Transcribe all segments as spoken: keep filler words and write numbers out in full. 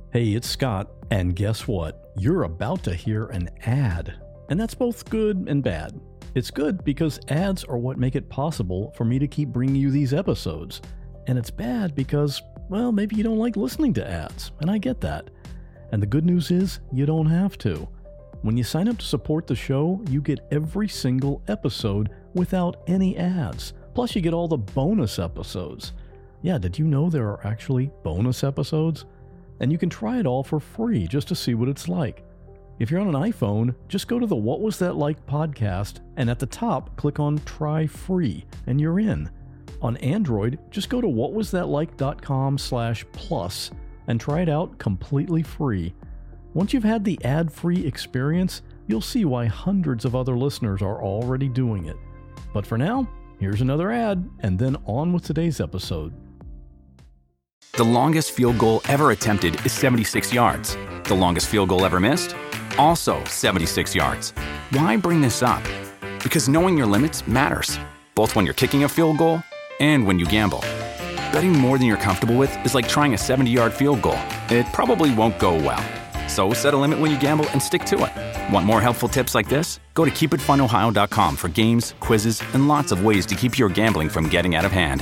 Hey, it's Scott, and guess what? You're about to hear an ad. And that's both good and bad. It's good because ads are what make it possible for me to keep bringing you these episodes. And it's bad because, well, maybe you don't like listening to ads, and I get that. And the good news is, you don't have to. When you sign up to support the show, you get every single episode without any ads. Plus, you get all the bonus episodes. Yeah, did you know there are actually bonus episodes? And you can try it all for free just to see what it's like. If you're on an iPhone, just go to the What Was That Like podcast, and at the top, click on Try Free, and you're in. On Android, just go to whatwasthatlike.com slash plus and try it out completely free. Once you've had the ad-free experience, you'll see why hundreds of other listeners are already doing it. But for now, here's another ad, and then on with today's episode. The longest field goal ever attempted is seventy-six yards. The longest field goal ever missed? Also seventy-six yards. Why bring this up? Because knowing your limits matters, both when you're kicking a field goal and when you gamble. Betting more than you're comfortable with is like trying a seventy-yard field goal. It probably won't go well. So set a limit when you gamble and stick to it. Want more helpful tips like this? Go to keep it fun ohio dot com for games, quizzes, and lots of ways to keep your gambling from getting out of hand.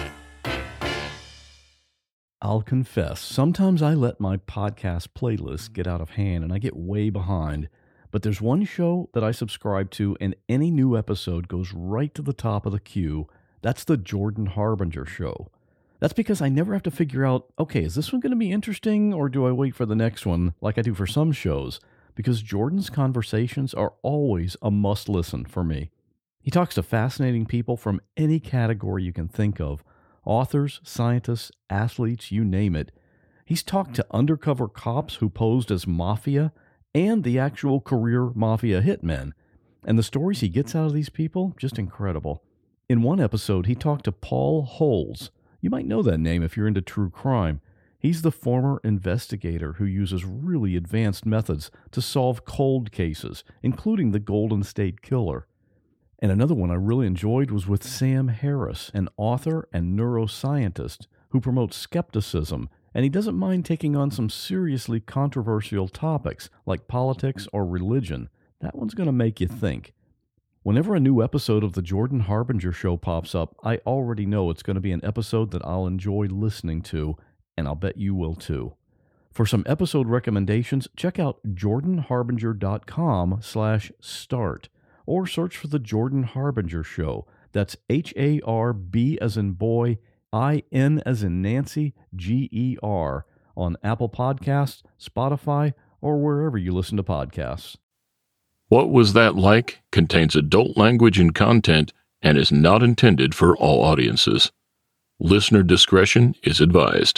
I'll confess, sometimes I let my podcast playlist get out of hand and I get way behind. But there's one show that I subscribe to and any new episode goes right to the top of the queue. That's the Jordan Harbinger Show. That's because I never have to figure out, okay, is this one going to be interesting or do I wait for the next one like I do for some shows? Because Jordan's conversations are always a must listen for me. He talks to fascinating people from any category you can think of. Authors, scientists, athletes, you name it. He's talked to undercover cops who posed as mafia and the actual career mafia hitmen. And the stories he gets out of these people, just incredible. In one episode, he talked to Paul Holes. You might know that name if you're into true crime. He's the former investigator who uses really advanced methods to solve cold cases, including the Golden State Killer. And another one I really enjoyed was with Sam Harris, an author and neuroscientist who promotes skepticism, and he doesn't mind taking on some seriously controversial topics like politics or religion. That one's going to make you think. Whenever a new episode of the Jordan Harbinger Show pops up, I already know it's going to be an episode that I'll enjoy listening to, and I'll bet you will too. For some episode recommendations, check out jordanharbinger.com slash start. Or search for The Jordan Harbinger Show. That's H A R B as in boy, I N as in Nancy, G E R on Apple Podcasts, Spotify, or wherever you listen to podcasts. What Was That Like? Contains adult language and content and is not intended for all audiences. Listener discretion is advised.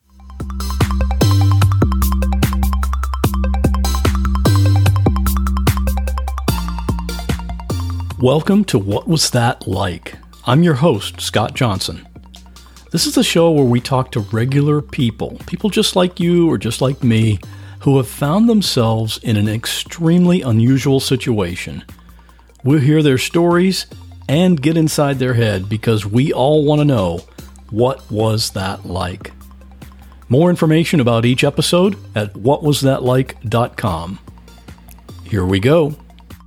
Welcome to What Was That Like? I'm your host, Scott Johnson. This is a show where we talk to regular people, people just like you or just like me, who have found themselves in an extremely unusual situation. We'll hear their stories and get inside their head because we all want to know, what was that like? More information about each episode at what was that like dot com. Here we go.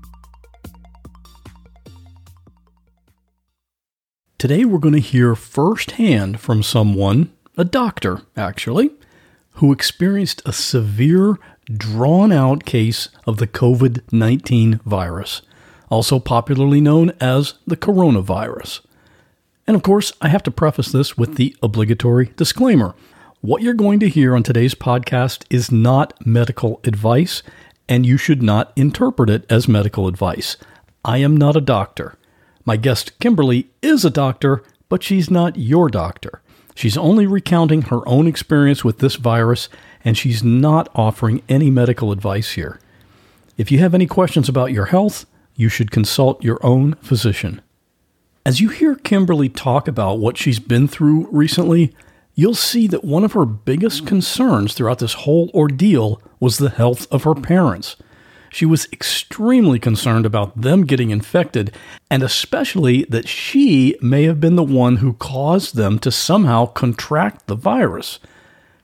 Today we're going to hear firsthand from someone, a doctor actually, who experienced a severe, drawn-out case of the covid nineteen virus, also popularly known as the coronavirus. And of course, I have to preface this with the obligatory disclaimer. What you're going to hear on today's podcast is not medical advice, and you should not interpret it as medical advice. I am not a doctor. My guest, Kimberly, is a doctor, but she's not your doctor. She's only recounting her own experience with this virus, and she's not offering any medical advice here. If you have any questions about your health, you should consult your own physician. As you hear Kimberly talk about what she's been through recently, you'll see that one of her biggest concerns throughout this whole ordeal was the health of her parents. She was extremely concerned about them getting infected, and especially that she may have been the one who caused them to somehow contract the virus.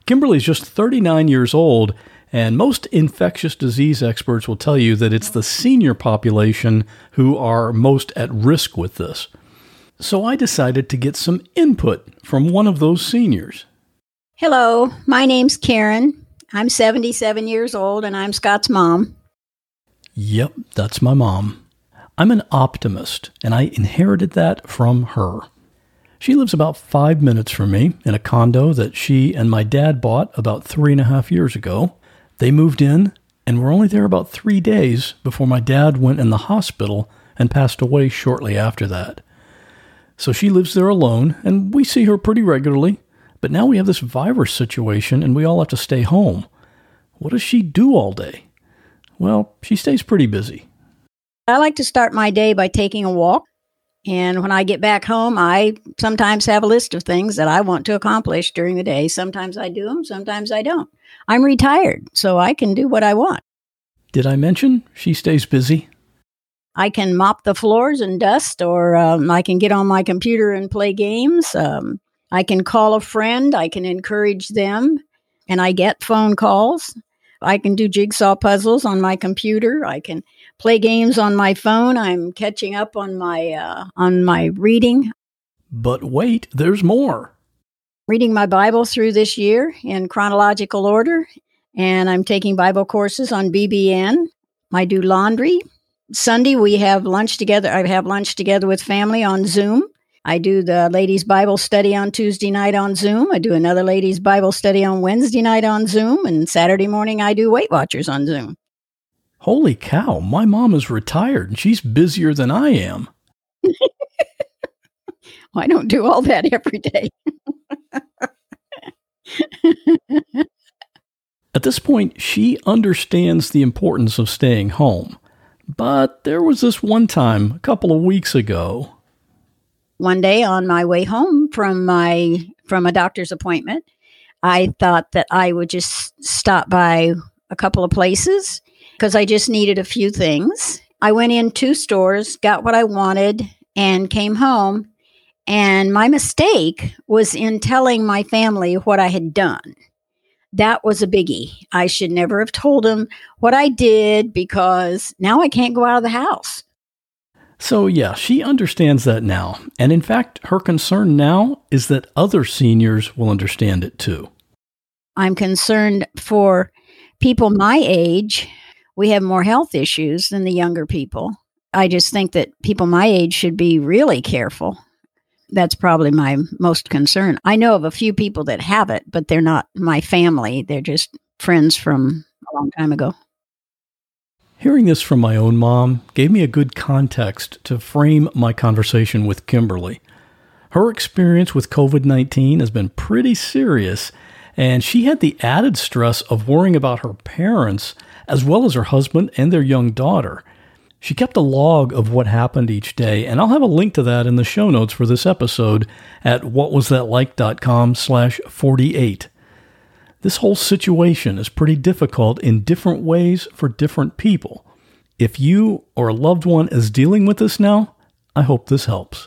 Kimberly's just thirty-nine years old, and most infectious disease experts will tell you that it's the senior population who are most at risk with this. So I decided to get some input from one of those seniors. Hello, my name's Karen. I'm seventy-seven years old, and I'm Scott's mom. Yep, that's my mom. I'm an optimist, and I inherited that from her. She lives about five minutes from me in a condo that she and my dad bought about three and a half years ago. They moved in and were only there about three days before my dad went in the hospital and passed away shortly after that. So she lives there alone, and we see her pretty regularly. But now we have this virus situation, and we all have to stay home. What does she do all day? Well, she stays pretty busy. I like to start my day by taking a walk. And when I get back home, I sometimes have a list of things that I want to accomplish during the day. Sometimes I do them, sometimes I don't. I'm retired, so I can do what I want. Did I mention she stays busy? I can mop the floors and dust, or um, I can get on my computer and play games. Um, I can call a friend. I can encourage them, and I get phone calls. I can do jigsaw puzzles on my computer. I can play games on my phone. I'm catching up on my uh, on my reading. But wait, there's more. Reading my Bible through this year in chronological order, and I'm taking Bible courses on B B N. I do laundry. Sunday, we have lunch together. I have lunch together with family on Zoom. I do the ladies' Bible study on Tuesday night on Zoom. I do another ladies' Bible study on Wednesday night on Zoom. And Saturday morning, I do Weight Watchers on Zoom. Holy cow, my mom is retired and she's busier than I am. Well, I don't do all that every day. At this point, she understands the importance of staying home. But there was this one time a couple of weeks ago. One day on my way home from my from a doctor's appointment, I thought that I would just stop by a couple of places because I just needed a few things. I went in two stores, got what I wanted, and came home. And my mistake was in telling my family what I had done. That was a biggie. I should never have told them what I did because now I can't go out of the house. So yeah, she understands that now. And in fact, her concern now is that other seniors will understand it too. I'm concerned for people my age. We have more health issues than the younger people. I just think that people my age should be really careful. That's probably my most concern. I know of a few people that have it, but they're not my family. They're just friends from a long time ago. Hearing this from my own mom gave me a good context to frame my conversation with Kimberly. Her experience with covid nineteen has been pretty serious, and she had the added stress of worrying about her parents as well as her husband and their young daughter. She kept a log of what happened each day, and I'll have a link to that in the show notes for this episode at whatwasthatlike.com slash 48. This whole situation is pretty difficult in different ways for different people. If you or a loved one is dealing with this now, I hope this helps.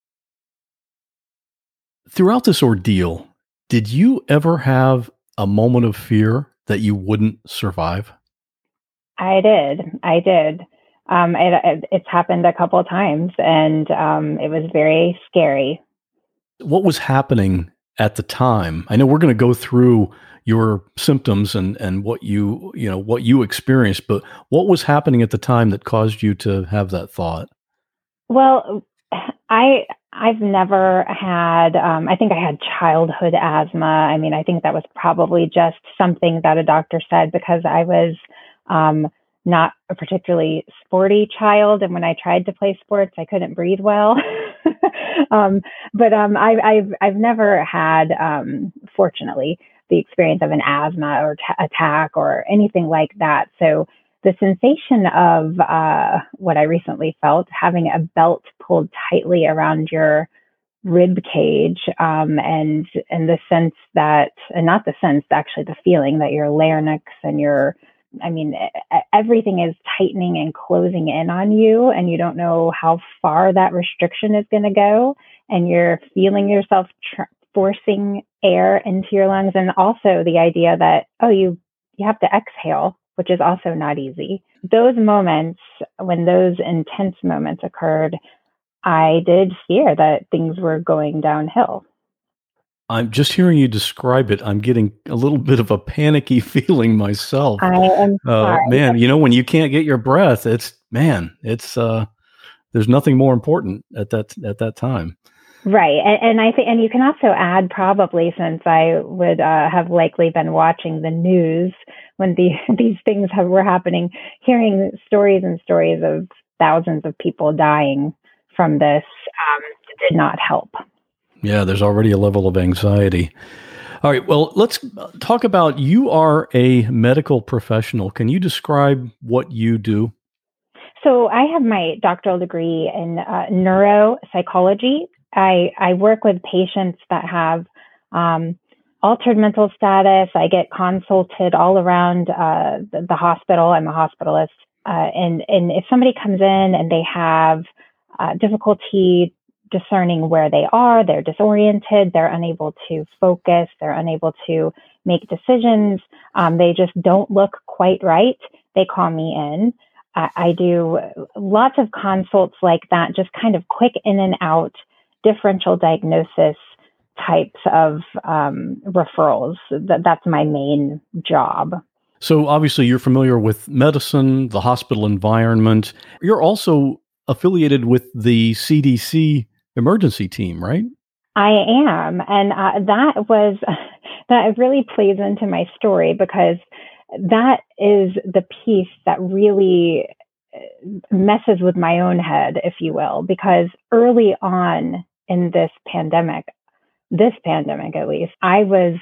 Throughout this ordeal, did you ever have a moment of fear that you wouldn't survive? I did. I did. Um, it, it, it's happened a couple of times, and um, it was very scary. What was happening at the time? I know we're going to go through your symptoms and, and what you, you know, what you experienced, but what was happening at the time that caused you to have that thought? Well, I, I've never had, um, I think I had childhood asthma. I mean, I think that was probably just something that a doctor said because I was, um, not a particularly sporty child. And when I tried to play sports, I couldn't breathe well. um, but, um, I, I've, I've never had, um, fortunately, the experience of an asthma or t- attack or anything like that. So the sensation of uh, what I recently felt, having a belt pulled tightly around your rib cage, um, and and the sense that, and not the sense, actually the feeling that your larynx and your, I mean, everything is tightening and closing in on you, and you don't know how far that restriction is going to go, and you're feeling yourself tr- forcing air into your lungs, and also the idea that, oh, you, you have to exhale, which is also not easy. Those moments, when those intense moments occurred, I did fear that things were going downhill. I'm just hearing you describe it. I'm getting a little bit of a panicky feeling myself. I am Uh, sorry. man, you know, when you can't get your breath, it's, man, it's, uh, there's nothing more important at that, at that time. Right. And, and I think, and you can also add, probably, since I would uh, have likely been watching the news when the, these things have, were happening, hearing stories and stories of thousands of people dying from this um, did not help. Yeah, there's already a level of anxiety. All right, well, let's talk about, you are a medical professional. Can you describe what you do? So I have my doctoral degree in uh, neuropsychology. I, I work with patients that have um, altered mental status. I get consulted all around uh, the, the hospital. I'm a hospitalist. Uh, and, and if somebody comes in and they have uh, difficulty discerning where they are, they're disoriented, they're unable to focus, they're unable to make decisions, um, they just don't look quite right, they call me in. I, I do lots of consults like that, just kind of quick in and out differential diagnosis types of um, referrals. That, that's my main job. So obviously you're familiar with medicine, the hospital environment. You're also affiliated with the C D C emergency team, right? I am. And uh, that was, that really plays into my story, because that is the piece that really messes with my own head, if you will, because early on in this pandemic, this pandemic at least, I was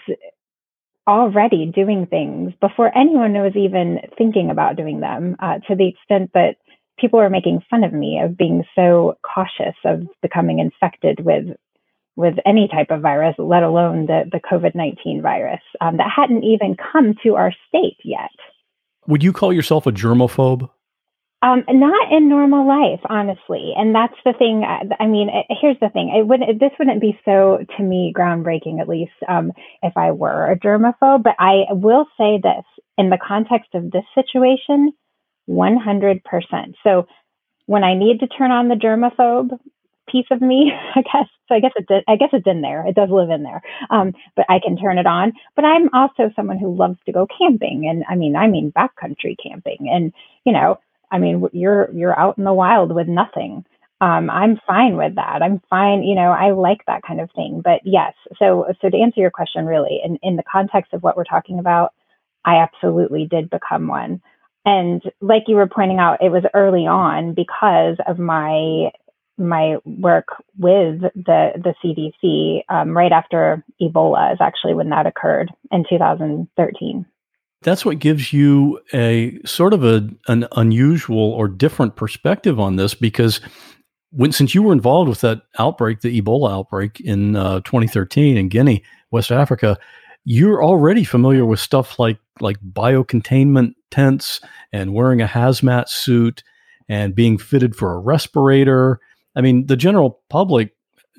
already doing things before anyone was even thinking about doing them, uh, to the extent that people were making fun of me of being so cautious of becoming infected with with any type of virus, let alone the, the COVID nineteen virus um, that hadn't even come to our state yet. Would you call yourself a germaphobe? Um, not in normal life, honestly. And that's the thing. I mean, here's the thing. It wouldn't, this wouldn't be so, to me, groundbreaking, at least, um, if I were a germaphobe. But I will say this, in the context of this situation, one hundred percent. So when I need to turn on the germaphobe piece of me, I guess, so I guess it did, I guess it's in there. It does live in there. Um, but I can turn it on. But I'm also someone who loves to go camping. And I mean, I mean, backcountry camping. And, you know, I mean, you're, you're out in the wild with nothing. Um, I'm fine with that. I'm fine. You know, I like that kind of thing. But yes, so, so to answer your question, really, in, in the context of what we're talking about, I absolutely did become one. And like you were pointing out, it was early on because of my my work with the the C D C. Um, right after Ebola is actually when that occurred in two thousand thirteen. That's what gives you a sort of a an unusual or different perspective on this, because when since you were involved with that outbreak, the Ebola outbreak in uh, twenty thirteen in Guinea, West Africa, you're already familiar with stuff like like biocontainment tents and wearing a hazmat suit and being fitted for a respirator. I mean, the general public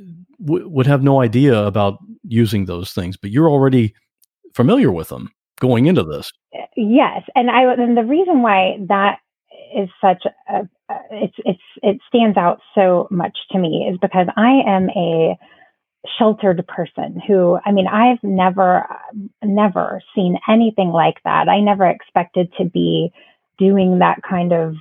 w- would have no idea about using those things, but you're already familiar with them going into this. Yes, and I and the reason why that is such a it's it's it stands out so much to me is because I am a sheltered person who, I mean, I've never, never seen anything like that. I never expected to be doing that kind of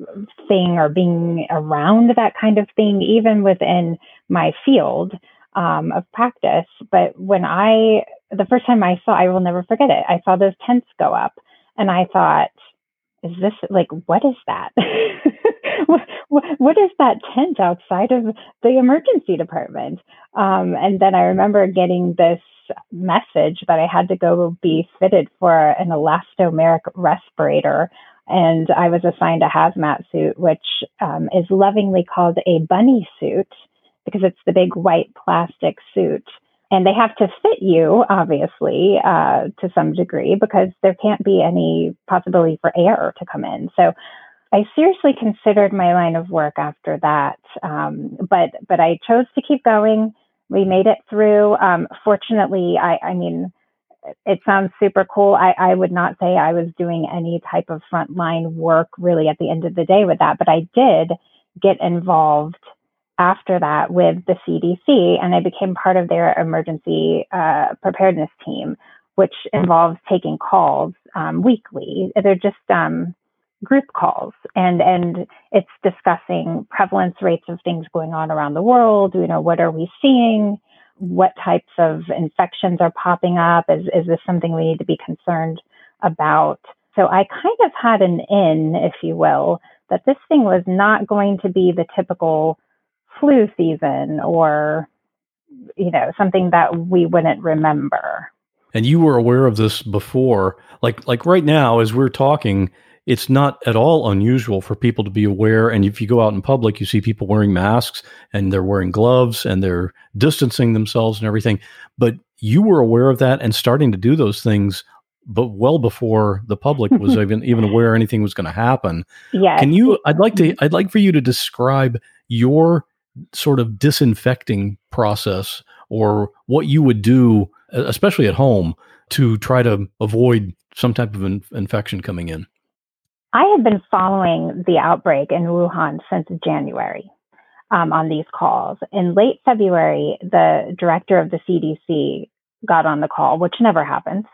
thing or being around that kind of thing, even within my field um, of practice. But when I, the first time I saw, I will never forget it. I saw those tents go up and I thought, is this like, what is that? what, what, what is that tent outside of the emergency department? Um, and then I remember getting this message that I had to go be fitted for an elastomeric respirator. And I was assigned a hazmat suit, which um, is lovingly called a bunny suit because it's the big white plastic suit. And they have to fit you, obviously, uh, to some degree, because there can't be any possibility for air to come in. So I seriously considered my line of work after that. Um, but but I chose to keep going. we made it through. Um, fortunately, I, I mean, it sounds super cool. I, I would not say I was doing any type of frontline work really at the end of the day with that, but I did get involved after that with the C D C, and I became part of their emergency uh, preparedness team, which involves taking calls um, weekly. They're just um, group calls, and and it's discussing prevalence rates of things going on around the world. You know, what are we seeing? What types of infections are popping up? Is is this something we need to be concerned about? So I kind of had an in, if you will, that this thing was not going to be the typical flu season or, you know, something that we wouldn't remember. And you were aware of this before, like like right now, as we're talking, it's not at all unusual for people to be aware. And if you go out in public, you see people wearing masks and they're wearing gloves and they're distancing themselves and everything. But you were aware of that and starting to do those things, but well before the public was even even aware anything was going to happen. Yes. Can you? I'd like to. I'd like for you to describe your sort of disinfecting process, or what you would do, especially at home, to try to avoid some type of in- infection coming in. I had been following the outbreak in Wuhan since January um, on these calls. In late February, the director of the C D C got on the call, which never happens,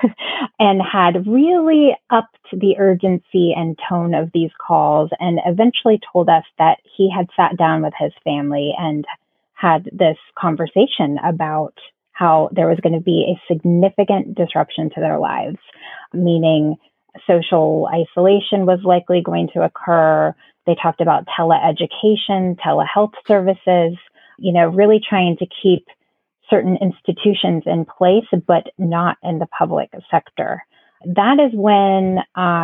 and had really upped the urgency and tone of these calls, and eventually told us that he had sat down with his family and had this conversation about how there was going to be a significant disruption to their lives, meaning social isolation was likely going to occur. They talked about teleeducation, telehealth services, you know, really trying to keep certain institutions in place, but not in the public sector. That is when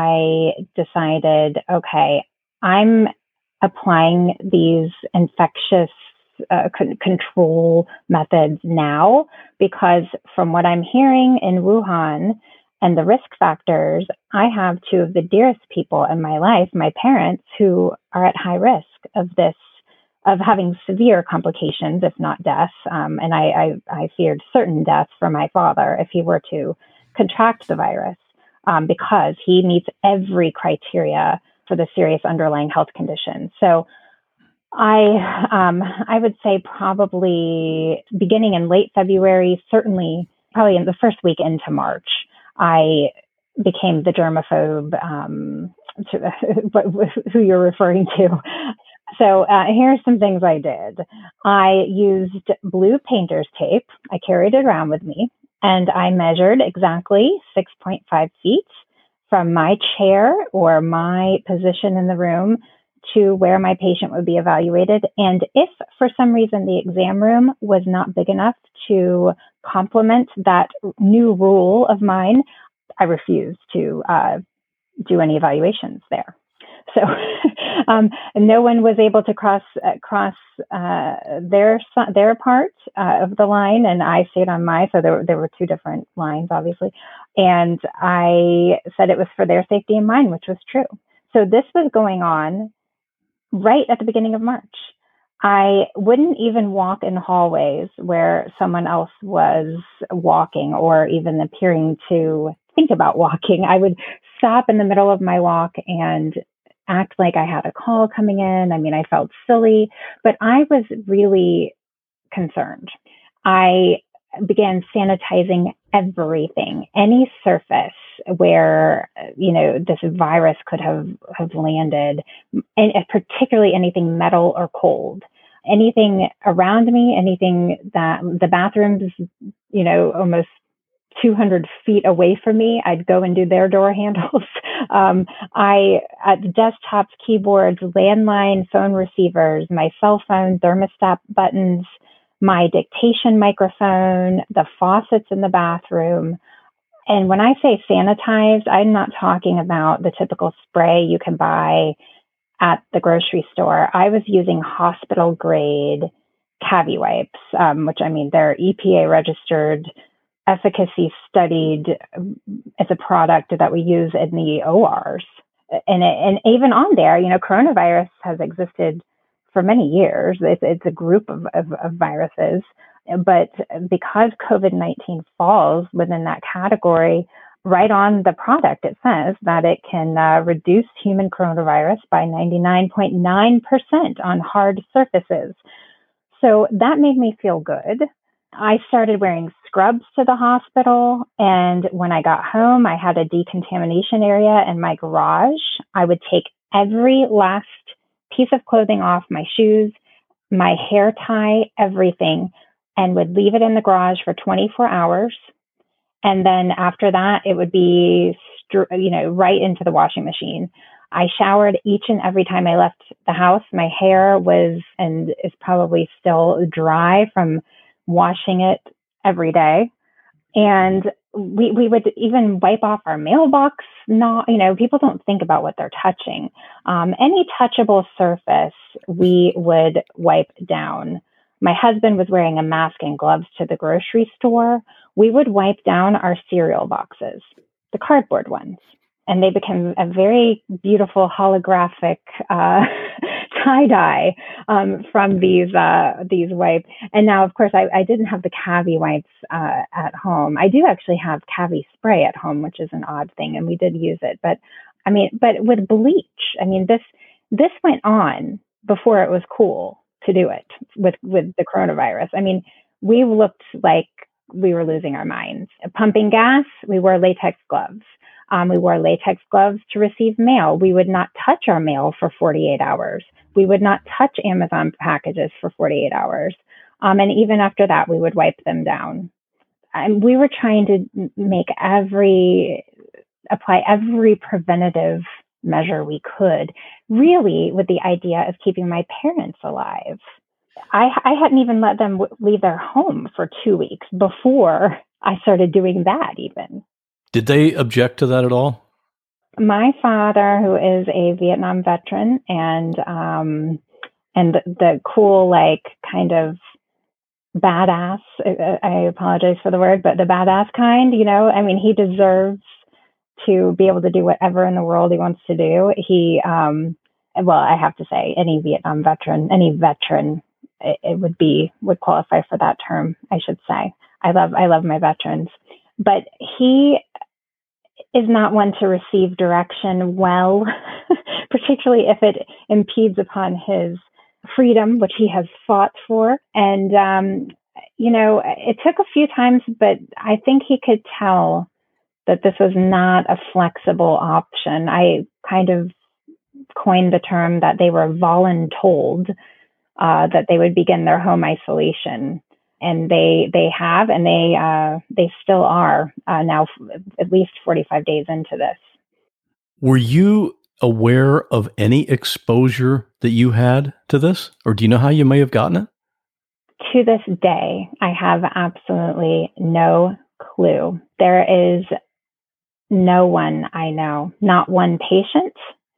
I decided, okay, I'm applying these infectious uh, c- control methods now, because from what I'm hearing in Wuhan and the risk factors, I have two of the dearest people in my life, my parents, who are at high risk of this, of having severe complications, if not death. Um, and I, I, I feared certain death for my father if he were to contract the virus, um, because he meets every criteria for the serious underlying health condition. So I, um, I would say probably beginning in late February, certainly probably in the first week into March, I became the germaphobe, um, to, who you're referring to. So uh, here's some things I did. I used blue painter's tape. I carried it around with me, and I measured exactly six point five feet from my chair or my position in the room to where my patient would be evaluated. And if for some reason the exam room was not big enough to complement that new rule of mine, I refused to uh, do any evaluations there. So um, no one was able to cross uh, cross uh, their their part uh, of the line, and I stayed on my. So there were, there were two different lines, obviously, and I said it was for their safety and mine, which was true. So this was going on right at the beginning of March. I wouldn't even walk in hallways where someone else was walking or even appearing to think about walking. I would stop in the middle of my walk and act like I had a call coming in. I mean, I felt silly, but I was really concerned. I began sanitizing everything, any surface where, you know, this virus could have, have landed, and particularly anything metal or cold. Anything around me, anything that the bathrooms, you know, almost two hundred feet away from me, I'd go and do their door handles. um, I, at desktops, keyboards, landline phone receivers, my cell phone, thermostat buttons, my dictation microphone, the faucets in the bathroom. And when I say sanitized, I'm not talking about the typical spray you can buy at the grocery store. I was using hospital grade Cavi wipes, um, which, I mean, they're E P A registered, efficacy studied as a product that we use in the O Rs. And, it, and even on there, you know, coronavirus has existed for many years. It's, it's a group of, of, of viruses. but because COVID nineteen falls within that category, right on the product, it says that it can uh, reduce human coronavirus by ninety-nine point nine percent on hard surfaces. So that made me feel good. I started wearing scrubs to the hospital. And when I got home, I had a decontamination area in my garage. I would take every last piece of clothing off, my shoes, my hair tie, everything, and would leave it in the garage for twenty-four hours. And then after that, it would be, you know, right into the washing machine. I showered each and every time I left the house. My hair was and is probably still dry from washing it every day. And we we would even wipe off our mailbox. Not, you know, people don't think about what they're touching. Um, any touchable surface, we would wipe down. My husband was wearing a mask and gloves to the grocery store. We would wipe down our cereal boxes, the cardboard ones, and they became a very beautiful holographic uh, tie-dye um, from these uh, these wipes. And now, of course, I, I didn't have the Cavi wipes uh, at home. I do actually have Cavi spray at home, which is an odd thing, and we did use it. But I mean, but with bleach, I mean, this this went on before it was cool to do it with with the coronavirus. I mean, we looked like we were losing our minds. Pumping gas, we wore latex gloves. Um, we wore latex gloves to receive mail. We would not touch our mail for forty-eight hours. We would not touch Amazon packages for forty-eight hours. Um, and even after that, we would wipe them down. And we were trying to make every, apply every preventative measure we could, really with the idea of keeping my parents alive. I, I hadn't even let them w- leave their home for two weeks before I started doing that even. Did they object to that at all? My father, who is a Vietnam veteran and um, and the, the cool, like, kind of badass, I, I apologize for the word, but the badass kind, you know, I mean, he deserves to be able to do whatever in the world he wants to do. He, um, well, I have to say, any Vietnam veteran, any veteran, it, it would be, would qualify for that term, I should say. I love, I love my veterans, but he is not one to receive direction well, particularly if it impedes upon his freedom, which he has fought for. And, um, you know, it took a few times, but I think he could tell that this was not a flexible option. I kind of coined the term that they were voluntold uh, that they would begin their home isolation. And they they have, and they uh, they still are uh, now f- at least forty-five days into this. Were you aware of any exposure that you had to this? Or do you know how you may have gotten it? To this day, I have absolutely no clue. There is no one I know, not one patient,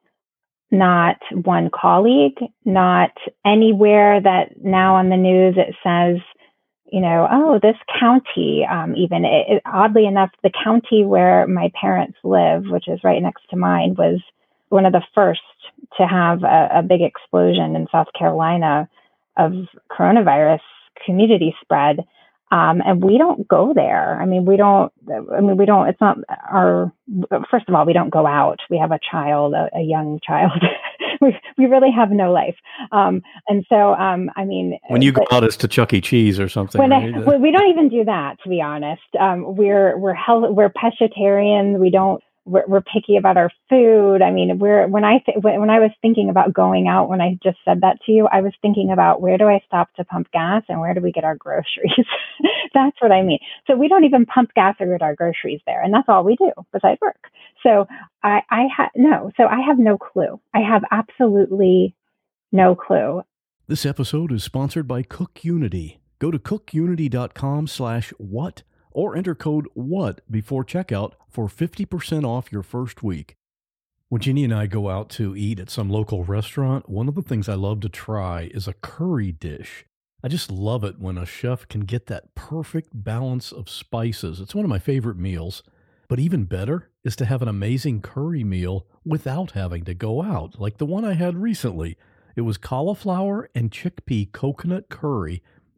not one colleague, not anywhere that now on the news it says, you know, oh, this county, um, even it, it, oddly enough, the county where my parents live, which is right next to mine, was one of the first to have a, a big explosion in South Carolina of coronavirus community spread. Um, and we don't go there. I mean, we don't, I mean, we don't, it's not our, first of all, we don't go out. We have a child, a, a young child. we we really have no life. Um, and so, um, I mean. When you but, go out, it's to Chuck E. Cheese or something. When right? I, well, we don't even do that, to be honest. Um, we're, we're, health, we're pescatarians. We don't, we're, we're picky about our food. I mean, we're, when I, th- when, when I was thinking about going out, when I just said that to you, I was thinking about where do I stop to pump gas and where do we get our groceries? That's what I mean. So we don't even pump gas or get our groceries there. And that's all we do besides work. So I, I had, no, so I have no clue. I have absolutely no clue. This episode is sponsored by Cook Unity. Go to cookunity.com slash what or enter code WHAT before checkout for fifty percent off your first week. When Ginny and I go out to eat at some local restaurant, one of the things I love to try is a curry dish. I just love it when a chef can get that perfect balance of spices. It's one of my favorite meals. But even better is to have an amazing curry meal without having to go out, like the one I had recently. It was cauliflower and chickpea coconut curry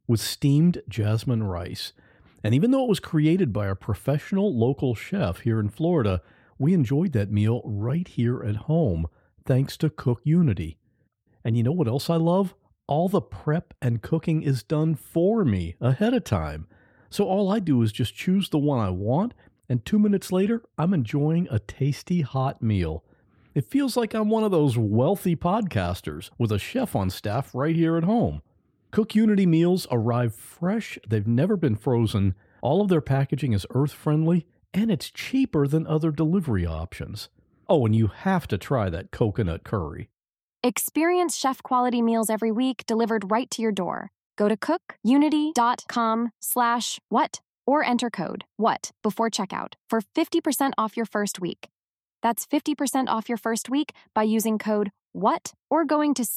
with steamed jasmine rice. And even though it was created by a professional local chef here in Florida, we enjoyed that meal right here at home, thanks to Cook Unity. And you know what else I love? All the prep and cooking is done for me ahead of time. So all I do is just choose the one I want, and two minutes later, I'm enjoying a tasty hot meal. It feels like I'm one of those wealthy podcasters with a chef on staff right here at home. Cook Unity meals arrive fresh, they've never been frozen, all of their packaging is earth-friendly, and it's cheaper than other delivery options. Oh, and you have to try that coconut curry. Experience chef-quality meals every week delivered right to your door. Go to cookunity.com slash what or enter code WHAT before checkout for fifty percent off your first week. That's fifty percent off your first week by using code WHAT or going to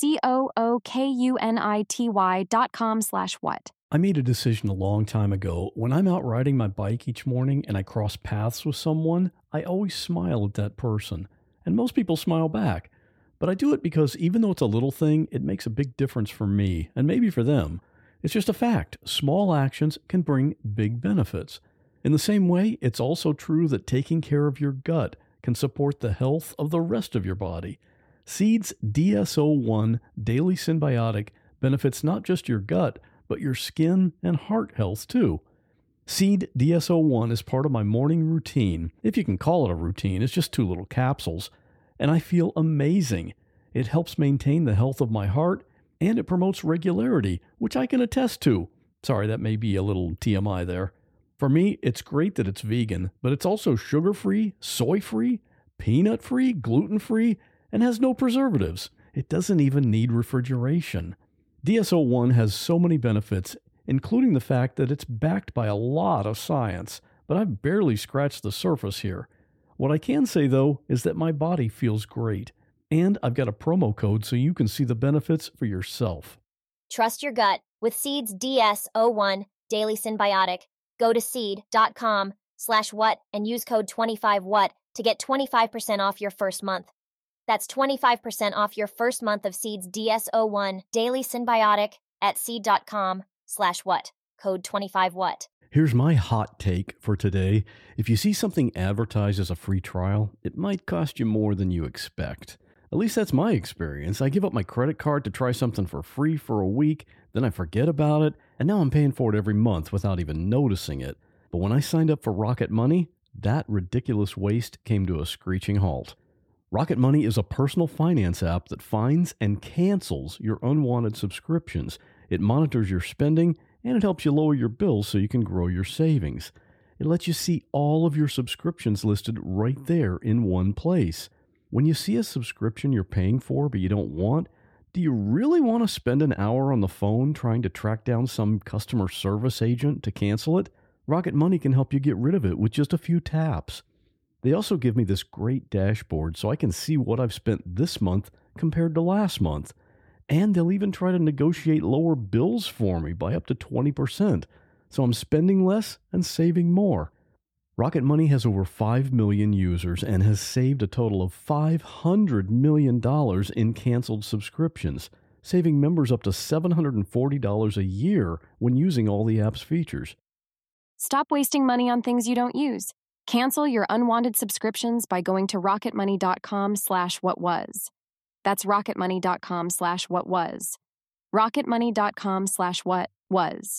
C-O-O-K-U-N-I-T-Y dot com slash what. I made a decision a long time ago. When I'm out riding my bike each morning and I cross paths with someone, I always smile at that person. And most people smile back. But I do it because even though it's a little thing, it makes a big difference for me and maybe for them. It's just a fact. Small actions can bring big benefits. In the same way, it's also true that taking care of your gut can support the health of the rest of your body. Seed's D S O one Daily Synbiotic benefits not just your gut, but your skin and heart health too. Seed D S O one is part of my morning routine. If you can call it a routine, it's just two little capsules. And I feel amazing. It helps maintain the health of my heart, and it promotes regularity, which I can attest to. Sorry, that may be a little T M I there. For me, it's great that it's vegan, but it's also sugar-free, soy-free, peanut-free, gluten-free, and has no preservatives. It doesn't even need refrigeration. D S O one has so many benefits, including the fact that it's backed by a lot of science, but I've barely scratched the surface here. What I can say, though, is that my body feels great, and I've got a promo code so you can see the benefits for yourself. Trust your gut with Seed's D S O one Daily Synbiotic. Go to seed.com slash what and use code twenty-five what to get twenty-five percent off your first month. That's twenty-five percent off your first month of Seed's D S O one Daily Synbiotic at seed.com slash what. Code twenty-five what. Here's my hot take for today. If you see something advertised as a free trial, it might cost you more than you expect. At least that's my experience. I give up my credit card to try something for free for a week, then I forget about it, and now I'm paying for it every month without even noticing it. But when I signed up for Rocket Money, that ridiculous waste came to a screeching halt. Rocket Money is a personal finance app that finds and cancels your unwanted subscriptions. It monitors your spending, and it helps you lower your bills so you can grow your savings. It lets you see all of your subscriptions listed right there in one place. When you see a subscription you're paying for but you don't want, do you really want to spend an hour on the phone trying to track down some customer service agent to cancel it? Rocket Money can help you get rid of it with just a few taps. They also give me this great dashboard so I can see what I've spent this month compared to last month. And they'll even try to negotiate lower bills for me by up to twenty percent. So I'm spending less and saving more. Rocket Money has over five million users and has saved a total of five hundred million dollars in canceled subscriptions, saving members up to seven hundred forty dollars a year when using all the app's features. Stop wasting money on things you don't use. Cancel your unwanted subscriptions by going to rocketmoney.com slash what was. That's rocketmoney.com slash what was. rocketmoney.com slash what was.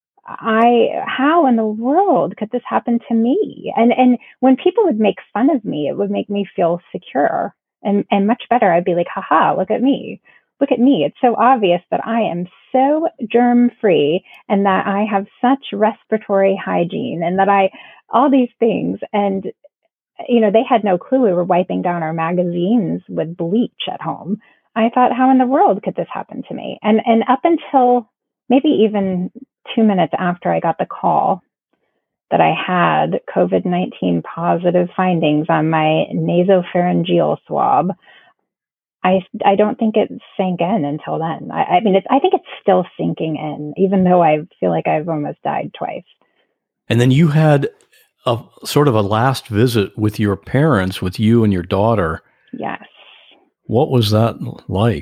I, how in the world could this happen to me? And and when people would make fun of me, it would make me feel secure and, and much better. I'd be like, haha, look at me. Look at me. It's so obvious that I am so germ-free and that I have such respiratory hygiene and that I, all these things. And, you know, they had no clue we were wiping down our magazines with bleach at home. I thought, how in the world could this happen to me? And and up until maybe even two minutes after I got the call that I had COVID nineteen positive findings on my nasopharyngeal swab, I, I don't think it sank in until then. I, I mean, it's, I think it's still sinking in, even though I feel like I've almost died twice. And then you had a sort of a last visit with your parents, with you and your daughter. Yes. What was that like? Uh,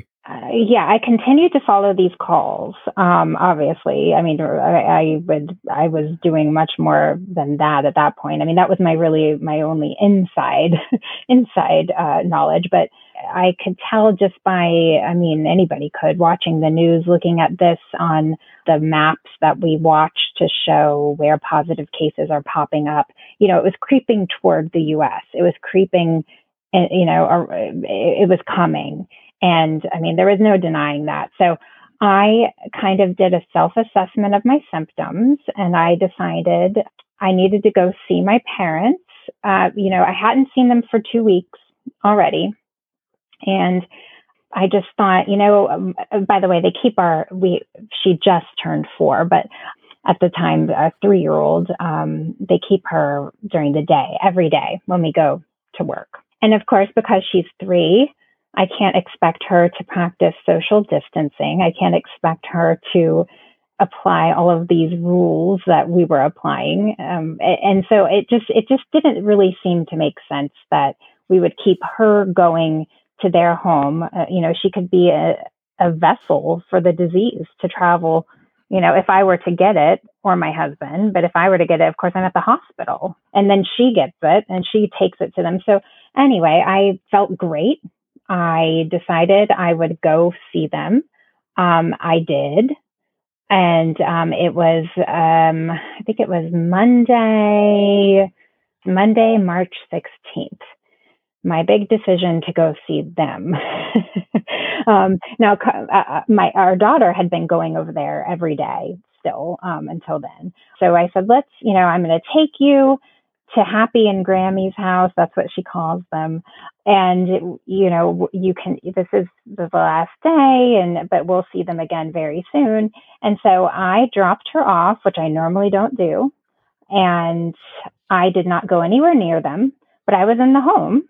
yeah, I continued to follow these calls. Um, obviously, I mean, I, I would, I was doing much more than that at that point. I mean, that was my really my only inside, inside uh, knowledge. But I could tell just by, I mean, anybody could watching the news, looking at this on the maps that we watch to show where positive cases are popping up. You know, it was creeping toward the U S. It was creeping, you know, it was coming. And I mean, there was no denying that. So I kind of did a self-assessment of my symptoms, and I decided I needed to go see my parents. Uh, you know, I hadn't seen them for two weeks already. And I just thought, you know, um, by the way, they keep our, we, she just turned four, but at the time, a three-year-old, um, they keep her during the day, every day when we go to work. And of course, because she's three, I can't expect her to practice social distancing. I can't expect her to apply all of these rules that we were applying. Um, and so it just, it just didn't really seem to make sense that we would keep her going to their home. Uh, you know, she could be a, a vessel for the disease to travel, you know, if I were to get it, or my husband, but if I were to get it, of course, I'm at the hospital, and then she gets it and she takes it to them. So anyway, I felt great. I decided I would go see them. Um, I did. And um, it was, um, I think it was Monday, Monday, March sixteenth. My big decision to go see them. um, now, uh, my our daughter had been going over there every day still um, until then. So I said, let's, you know, I'm going to take you to Happy and Grammy's house. That's what she calls them. And, you know, you can, this is the last day, and, but we'll see them again very soon. And so I dropped her off, which I normally don't do. And I did not go anywhere near them, but I was in the home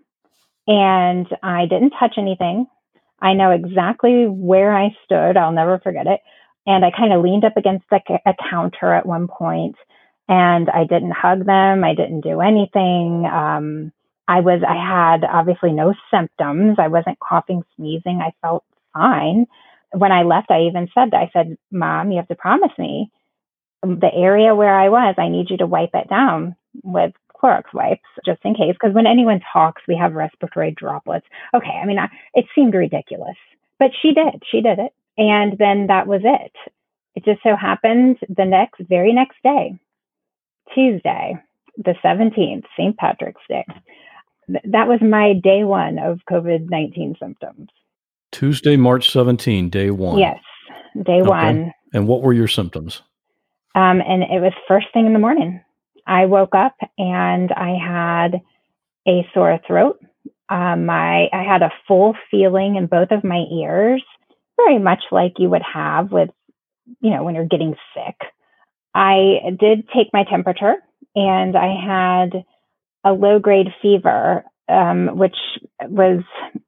and I didn't touch anything. I know exactly where I stood. I'll never forget it. And I kind of leaned up against a, a counter at one point. And I didn't hug them. I didn't do anything. Um, I was, I had obviously no symptoms. I wasn't coughing, sneezing. I felt fine. When I left, I even said, I said, Mom, you have to promise me the area where I was, I need you to wipe it down with Clorox wipes, just in case. Because when anyone talks, we have respiratory droplets. Okay. I mean, I, it seemed ridiculous, but she did, she did it. And then that was it. It just so happened the next, very next day, Tuesday, the seventeenth, Saint Patrick's Day. Th- that was my day one of COVID nineteen symptoms. Tuesday, March seventeenth, day one. Yes, day okay. one. And what were your symptoms? Um, and it was first thing in the morning. I woke up and I had a sore throat. Um, my, I had a full feeling in both of my ears, very much like you would have with, you know, when you're getting sick. I did take my temperature, and I had a low-grade fever, um, which was,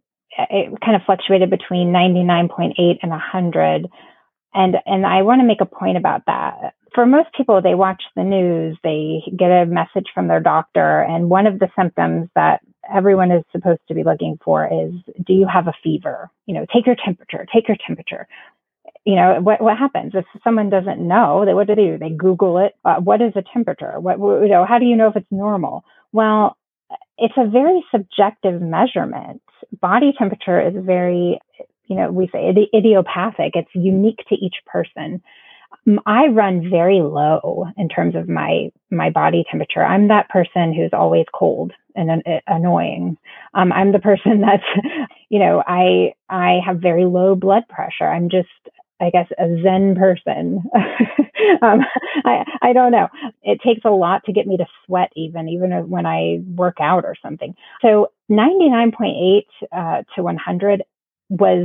it kind of fluctuated between ninety-nine point eight and one hundred. And, and I want to make a point about that. For most people, they watch the news, they get a message from their doctor, and one of the symptoms that everyone is supposed to be looking for is, do you have a fever? You know, take your temperature, take your temperature. You know, what what happens if someone doesn't know? They, what do they do? They Google it. Uh, what is a temperature? What, you know, how do you know if it's normal? Well, it's a very subjective measurement. Body temperature is very, you know, we say idiopathic. It's unique to each person. I run very low in terms of my my body temperature. I'm that person who's always cold and uh, annoying. Um, I'm the person that's, you know, I I have very low blood pressure. I'm just, I guess, a Zen person. um, I, I don't know. It takes a lot to get me to sweat, even, even when I work out or something. So ninety-nine point eight uh, to one hundred was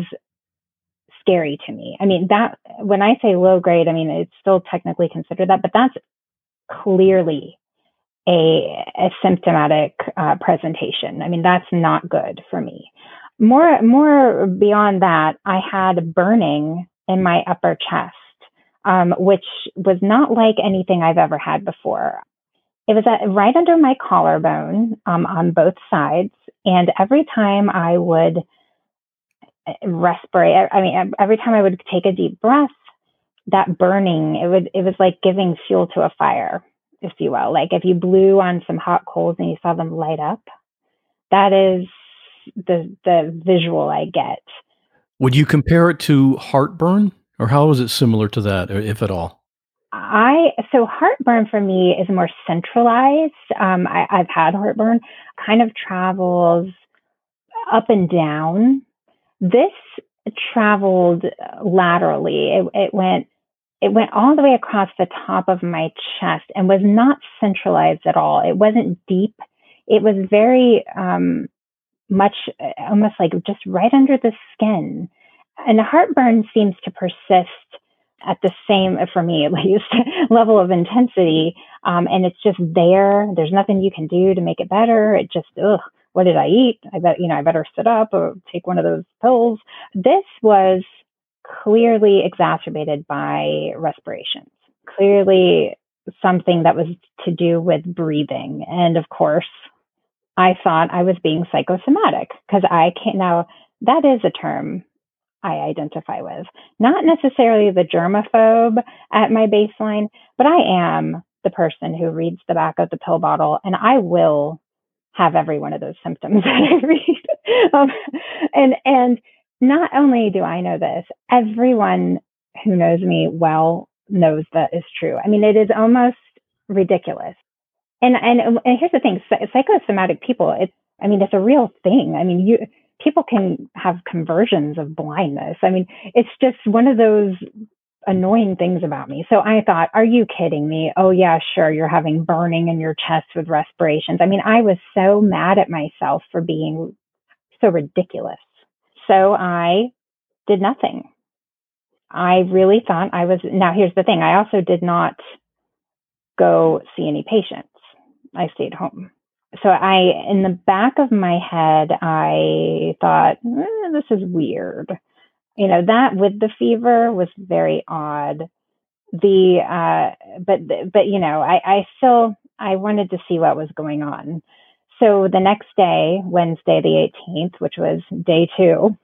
scary to me. I mean, that, when I say low grade, I mean, it's still technically considered that, but that's clearly a, a symptomatic uh, presentation. I mean, that's not good for me. More, more beyond that, I had burning in my upper chest, um, which was not like anything I've ever had before. It was at, right under my collarbone um, on both sides. And every time I would respirate. I mean, every time I would take a deep breath, that burning, it would, it was like giving fuel to a fire, if you will. Like if you blew on some hot coals and you saw them light up, that is the, the visual I get. Would you compare it to heartburn, or how is it similar to that, if at all? I, so heartburn for me is more centralized. Um, I, I've had heartburn, kind of travels up and down. This traveled laterally. It, it went, it went all the way across the top of my chest and was not centralized at all. It wasn't deep. It was very, um, much almost like just right under the skin. And the heartburn seems to persist at the same, for me at least, level of intensity. Um, and it's just there. There's nothing you can do to make it better. It just, ugh, what did I eat? I bet, you know, I better sit up or take one of those pills. This was clearly exacerbated by respirations, clearly something that was to do with breathing. And of course, I thought I was being psychosomatic because I can't, now that is a term I identify with, not necessarily the germaphobe at my baseline, but I am the person who reads the back of the pill bottle and I will have every one of those symptoms that I read. um, and, and not only do I know this, everyone who knows me well knows that is true. I mean, it is almost ridiculous. And, and, and here's the thing, psychosomatic people, it's, I mean, it's a real thing. I mean, you, people can have conversions of blindness. I mean, it's just one of those annoying things about me. So I thought, are you kidding me? Oh yeah, sure. You're having burning in your chest with respirations. I mean, I was so mad at myself for being so ridiculous. So I did nothing. I really thought I was, now here's the thing. I also did not go see any patients. I stayed home. So I, in the back of my head, I thought, eh, this is weird. You know, that with the fever was very odd. The, uh, but, but, you know, I, I still, I wanted to see what was going on. So the next day, Wednesday, the eighteenth, which was day two,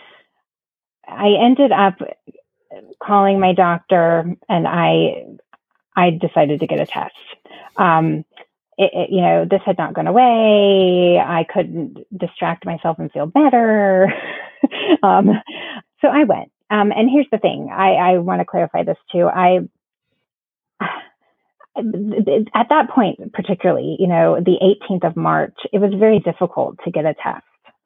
I ended up calling my doctor and I, I decided to get a test. Um, It, it, you know, this had not gone away. I couldn't distract myself and feel better. um, so I went. Um, and here's the thing. I, I want to clarify this too. I, at that point, particularly, you know, the eighteenth of March, it was very difficult to get a test.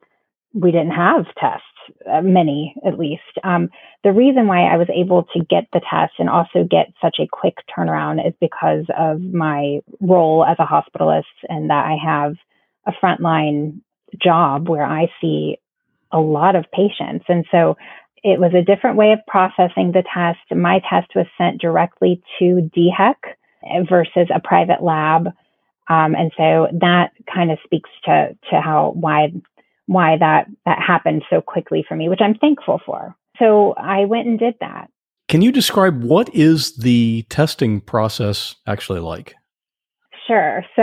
We didn't have tests, uh, many at least. Um, the reason why I was able to get the test and also get such a quick turnaround is because of my role as a hospitalist and that I have a frontline job where I see a lot of patients. And so it was a different way of processing the test. My test was sent directly to D H E C versus a private lab. Um, and so that kind of speaks to, to how, why why that, that happened so quickly for me, which I'm thankful for. So I went and did that. Can you describe what is the testing process actually like? Sure. So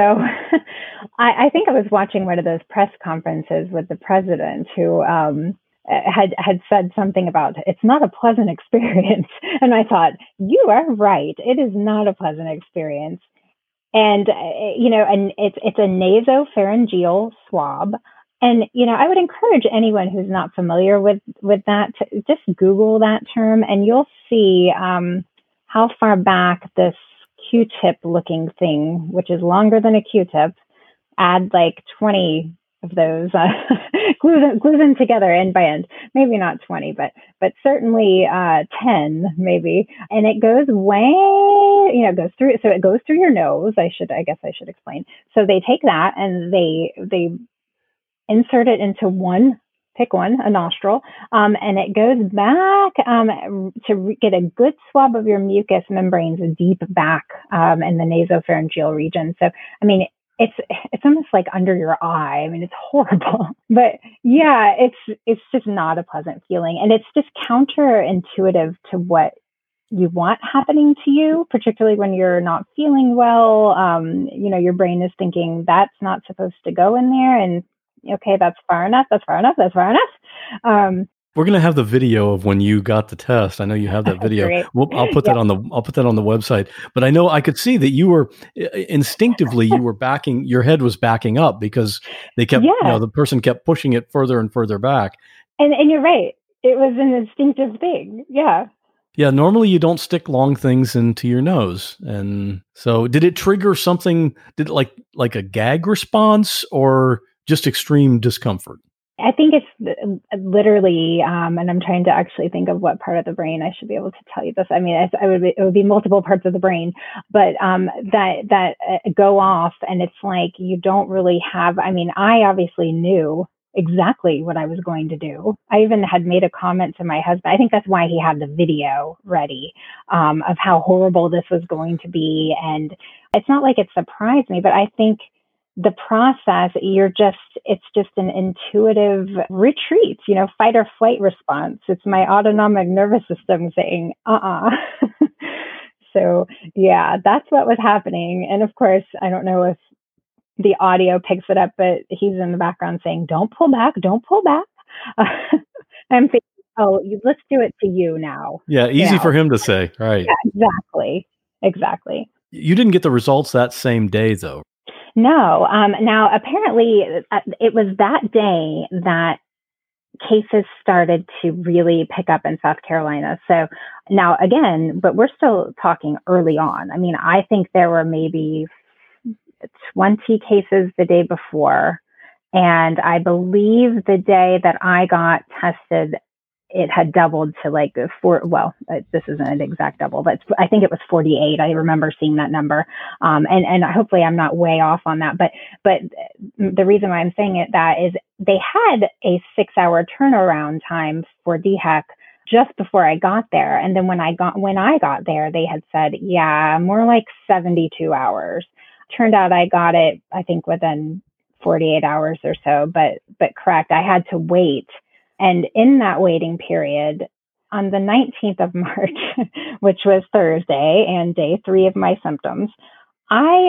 I, I think I was watching one of those press conferences with the president who um, had, had said something about it's not a pleasant experience. And I thought, you are right. It is not a pleasant experience. And, uh, you know, and it's, it's a nasopharyngeal swab. And, you know, I would encourage anyone who's not familiar with, with that to just Google that term and you'll see um, how far back this Q-tip looking thing, which is longer than a Q-tip, add like twenty of those, uh, glue, them, glue them together end by end. Maybe not twenty, but but certainly uh, ten maybe. And it goes way, you know, it goes through, so it goes through your nose. I should, I guess I should explain. So they take that and they, they, insert it into one, pick one, a nostril, um, and it goes back um, to re- get a good swab of your mucous membranes deep back um, in the nasopharyngeal region. So, I mean, it's it's almost like under your eye. I mean, it's horrible, but yeah, it's it's just not a pleasant feeling, and it's just counterintuitive to what you want happening to you, particularly when you're not feeling well. Um, you know, your brain is thinking that's not supposed to go in there, and okay, that's far enough, that's far enough, that's far enough. Um, We're going to have the video of when you got the test. I know you have that video. We'll, I'll put that Yep. on the I'll put that on the website. But I know I could see that you were instinctively you were backing. Your head was backing up because they kept, Yeah. you know, the person kept pushing it further and further back. And and you're right. It was an instinctive thing. Yeah. Yeah. Normally, you don't stick long things into your nose, and so did it trigger something? Did it like like a gag response or just extreme discomfort? I think it's literally, um, and I'm trying to actually think of what part of the brain I should be able to tell you this. I mean, I, I would be, it would be multiple parts of the brain, but um, that that uh, go off, and it's like you don't really have. I mean, I obviously knew exactly what I was going to do. I even had made a comment to my husband. I think that's why he had the video ready um, of how horrible this was going to be, and it's not like it surprised me, but I think the process, you're just, it's just an intuitive retreat, you know, fight or flight response. It's my autonomic nervous system saying, uh-uh. So yeah, that's what was happening. And of course, I don't know if the audio picks it up, but he's in the background saying, don't pull back, don't pull back. Uh, I'm thinking, oh, you, let's do it to you now. Yeah, easy you know? for him to say, right? Yeah, exactly, exactly. You didn't get the results that same day, though. No. Um, now, apparently, uh, it was that day that cases started to really pick up in South Carolina. So now, again, but we're still talking early on. I mean, I think there were maybe twenty cases the day before. And I believe the day that I got tested, it had doubled to like four. Well, this isn't an exact double, but I think it was forty-eight. I remember seeing that number. Um, and, and hopefully I'm not way off on that. But, but the reason why I'm saying it, that is they had a six hour turnaround time for D H E C just before I got there. And then when I got, when I got there, they had said, yeah, more like seventy-two hours. Turned out I got it, I think within forty-eight hours or so, but, but correct. I had to wait. And in that waiting period, on the nineteenth of March, which was Thursday and day three of my symptoms, I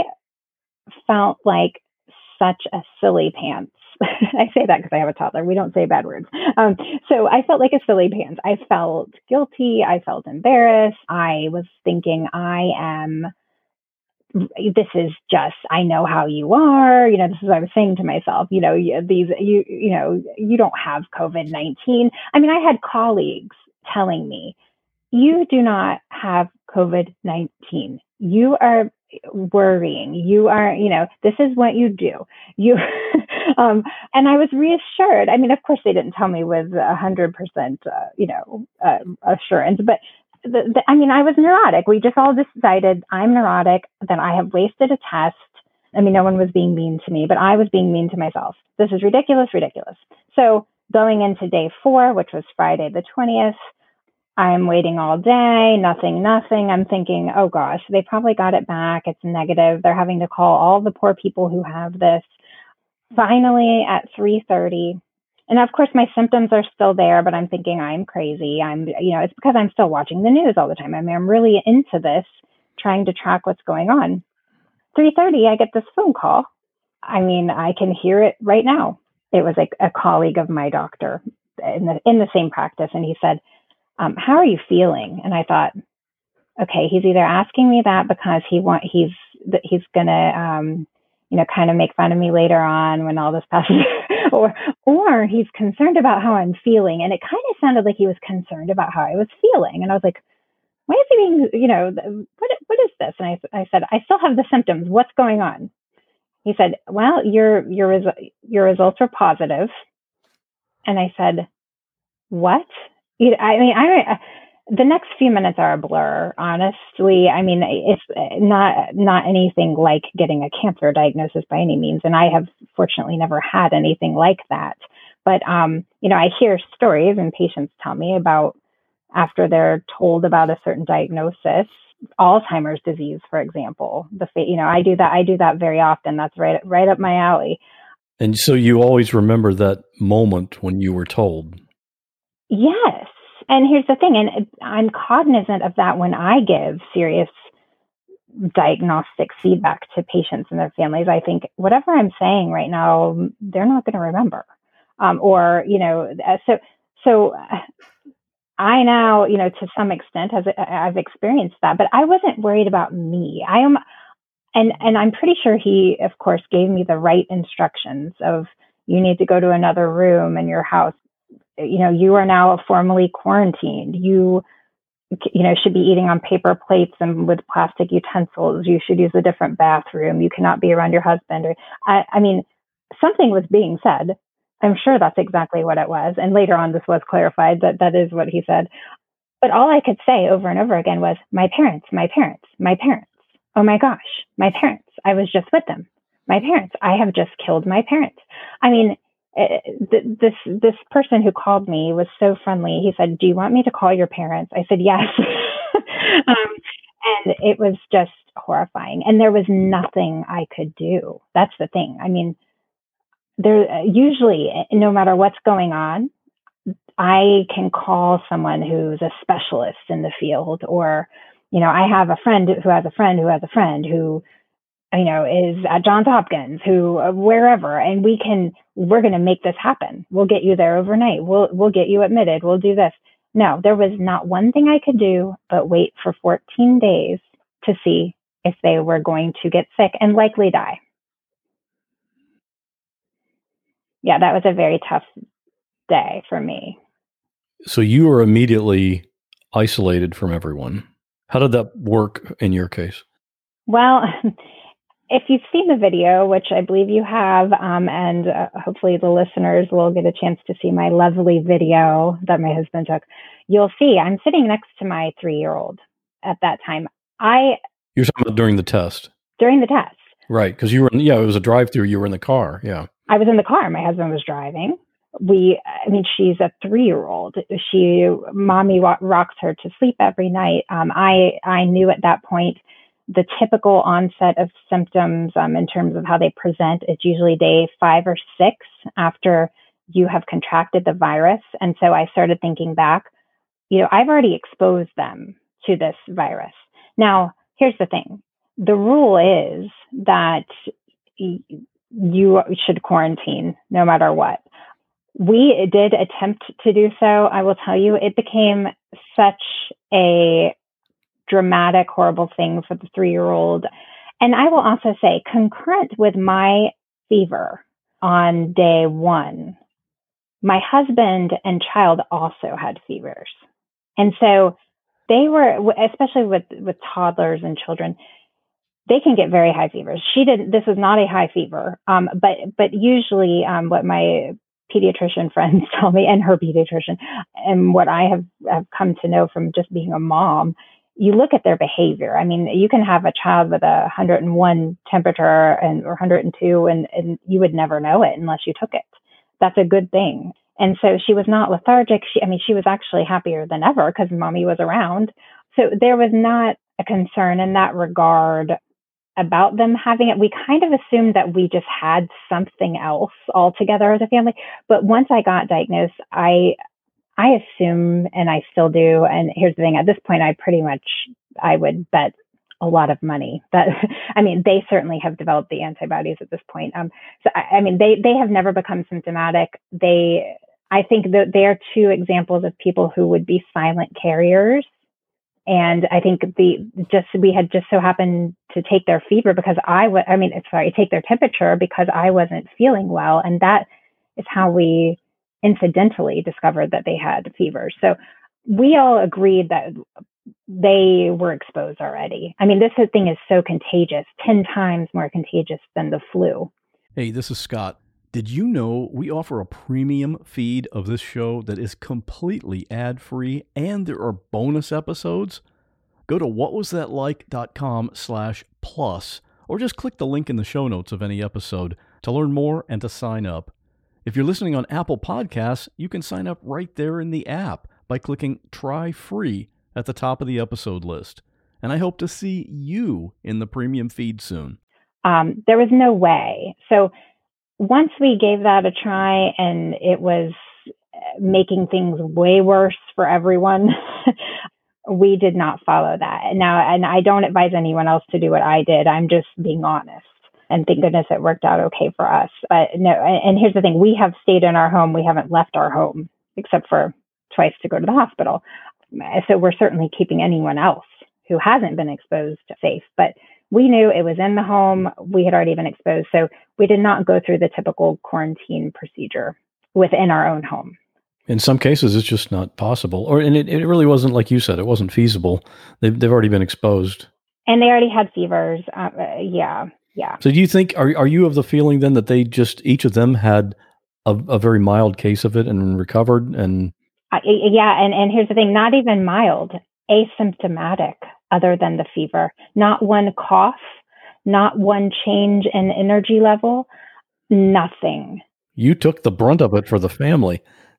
felt like such a silly pants. I say that because I have a toddler. We don't say bad words. Um, so I felt like a silly pants. I felt guilty. I felt embarrassed. I was thinking, I am this is just, I know how you are, you know, this is what I was saying to myself, you know, these, you, you know, you don't have COVID nineteen. I mean, I had colleagues telling me, you do not have COVID nineteen. You are worrying. You are, you know, this is what you do. You, um, and I was reassured. I mean, of course they didn't tell me with a hundred percent, uh, you know, uh, assurance, but The, the, I mean, I was neurotic. We just all decided I'm neurotic, that I have wasted a test. I mean, no one was being mean to me, but I was being mean to myself. This is ridiculous, ridiculous. So going into day four, which was Friday the twentieth, I'm waiting all day, nothing, nothing. I'm thinking, oh gosh, they probably got it back. It's negative. They're having to call all the poor people who have this. Finally, at three thirty, and of course, my symptoms are still there, but I'm thinking I'm crazy. I'm, you know, it's because I'm still watching the news all the time. I mean, I'm really into this, trying to track what's going on. three thirty, I get this phone call. I mean, I can hear it right now. It was like a colleague of my doctor in the in the same practice, and he said, um, "How are you feeling?" And I thought, okay, he's either asking me that because he want he's he's gonna, um, you know, kind of make fun of me later on when all this passes. Or, or he's concerned about how I'm feeling. And it kind of sounded like he was concerned about how I was feeling. And I was like, why is he being, you know, what, what is this? And I, I said, I still have the symptoms. What's going on? He said, well, your, your, your results are positive. And I said, what? I mean, I, the next few minutes are a blur, honestly. I mean, it's not not anything like getting a cancer diagnosis by any means. And I have fortunately never had anything like that. But, um, you know, I hear stories and patients tell me about after they're told about a certain diagnosis, Alzheimer's disease, for example. The you know, I do that. I do that very often. That's right, right up my alley. And so you always remember that moment when you were told. Yes. And here's the thing, and I'm cognizant of that when I give serious diagnostic feedback to patients and their families. I think whatever I'm saying right now, they're not going to remember. Um, or, you know, so so I now, you know, to some extent, has I've experienced that, but I wasn't worried about me. I am, and and I'm pretty sure he, of course, gave me the right instructions of you need to go to another room in your house. You know, you are now formally quarantined. You, you know, should be eating on paper plates and with plastic utensils. You should use a different bathroom. You cannot be around your husband. Or, I, I mean, something was being said. I'm sure that's exactly what it was. And later on, this was clarified that that is what he said. But all I could say over and over again was, my parents, my parents, my parents. Oh my gosh, my parents. I was just with them. My parents. I have just killed my parents. I mean, th- this this person who called me was so friendly. He said, do you want me to call your parents? I said, yes. um, and it was just horrifying. And there was nothing I could do. That's the thing. I mean, there usually, no matter what's going on, I can call someone who's a specialist in the field, or, you know, I have a friend who has a friend who has a friend who, you know, is at Johns Hopkins, who, uh, wherever, and we can, we're going to make this happen. We'll get you there overnight. We'll, we'll get you admitted. We'll do this. No, there was not one thing I could do but wait for fourteen days to see if they were going to get sick and likely die. Yeah, that was a very tough day for me. So you were immediately isolated from everyone. How did that work in your case? Well, if you've seen the video, which I believe you have, um, and uh, hopefully the listeners will get a chance to see my lovely video that my husband took, you'll see I'm sitting next to my three-year-old at that time. I You're talking about during the test? During the test. Right, because you were in, yeah, it was a drive-through. You were in the car, yeah. I was in the car. My husband was driving. We, I mean, she's a three-year-old. She, mommy rocks her to sleep every night. Um, I, I knew at that point the typical onset of symptoms um, in terms of how they present is usually day five or six after you have contracted the virus. And so I started thinking back, you know, I've already exposed them to this virus. Now, here's the thing. The rule is that you should quarantine no matter what. We did attempt to do so. I will tell you, it became such a dramatic, horrible thing for the three-year-old. And I will also say, concurrent with my fever on day one, my husband and child also had fevers. And so they were, especially with, with toddlers and children, they can get very high fevers. She didn't, this is not a high fever. Um, but, but usually um, what my pediatrician friends tell me, and her pediatrician, and what I have, have come to know from just being a mom, you look at their behavior. I mean, you can have a child with a one hundred one temperature and or one hundred two, and, and you would never know it unless you took it. That's a good thing. And so she was not lethargic. She, I mean, she was actually happier than ever because mommy was around. So there was not a concern in that regard about them having it. We kind of assumed that we just had something else altogether as a family. But once I got diagnosed, I I assume, and I still do, and here's the thing, at this point, I pretty much, I would bet a lot of money that, I mean, they certainly have developed the antibodies at this point. Um, so, I, I mean, they, they have never become symptomatic. They, I think that they are two examples of people who would be silent carriers. And I think the, just, we had just so happened to take their fever because I was, I mean, sorry, take their temperature because I wasn't feeling well. And that is how we incidentally discovered that they had fevers. So we all agreed that they were exposed already. I mean, this thing is so contagious, ten times more contagious than the flu. Hey, this is Scott. Did you know we offer a premium feed of this show that is completely ad-free and there are bonus episodes? Go to whatwasthatlike.com slash plus or just click the link in the show notes of any episode to learn more and to sign up. If you're listening on Apple Podcasts, you can sign up right there in the app by clicking Try Free at the top of the episode list. And I hope to see you in the premium feed soon. Um, there was no way. So once we gave that a try and it was making things way worse for everyone, we did not follow that. Now, and I don't advise anyone else to do what I did. I'm just being honest. And thank goodness it worked out okay for us. But no, and here's the thing. We have stayed in our home. We haven't left our home. except for twice to go to the hospital. So we're certainly keeping anyone else who hasn't been exposed safe. But we knew it was in the home. We had already been exposed. So we did not go through the typical quarantine procedure within our own home. In some cases, it's just not possible. Or and it, it really wasn't, like you said, it wasn't feasible. They've, they've already been exposed. And they already had fevers. Uh, yeah, yeah. So do you think, are are you of the feeling then that they just, each of them had a, a very mild case of it and recovered? And uh, Yeah, and, and here's the thing, not even mild, asymptomatic other than the fever. Not one cough, not one change in energy level, nothing. You took the brunt of it for the family.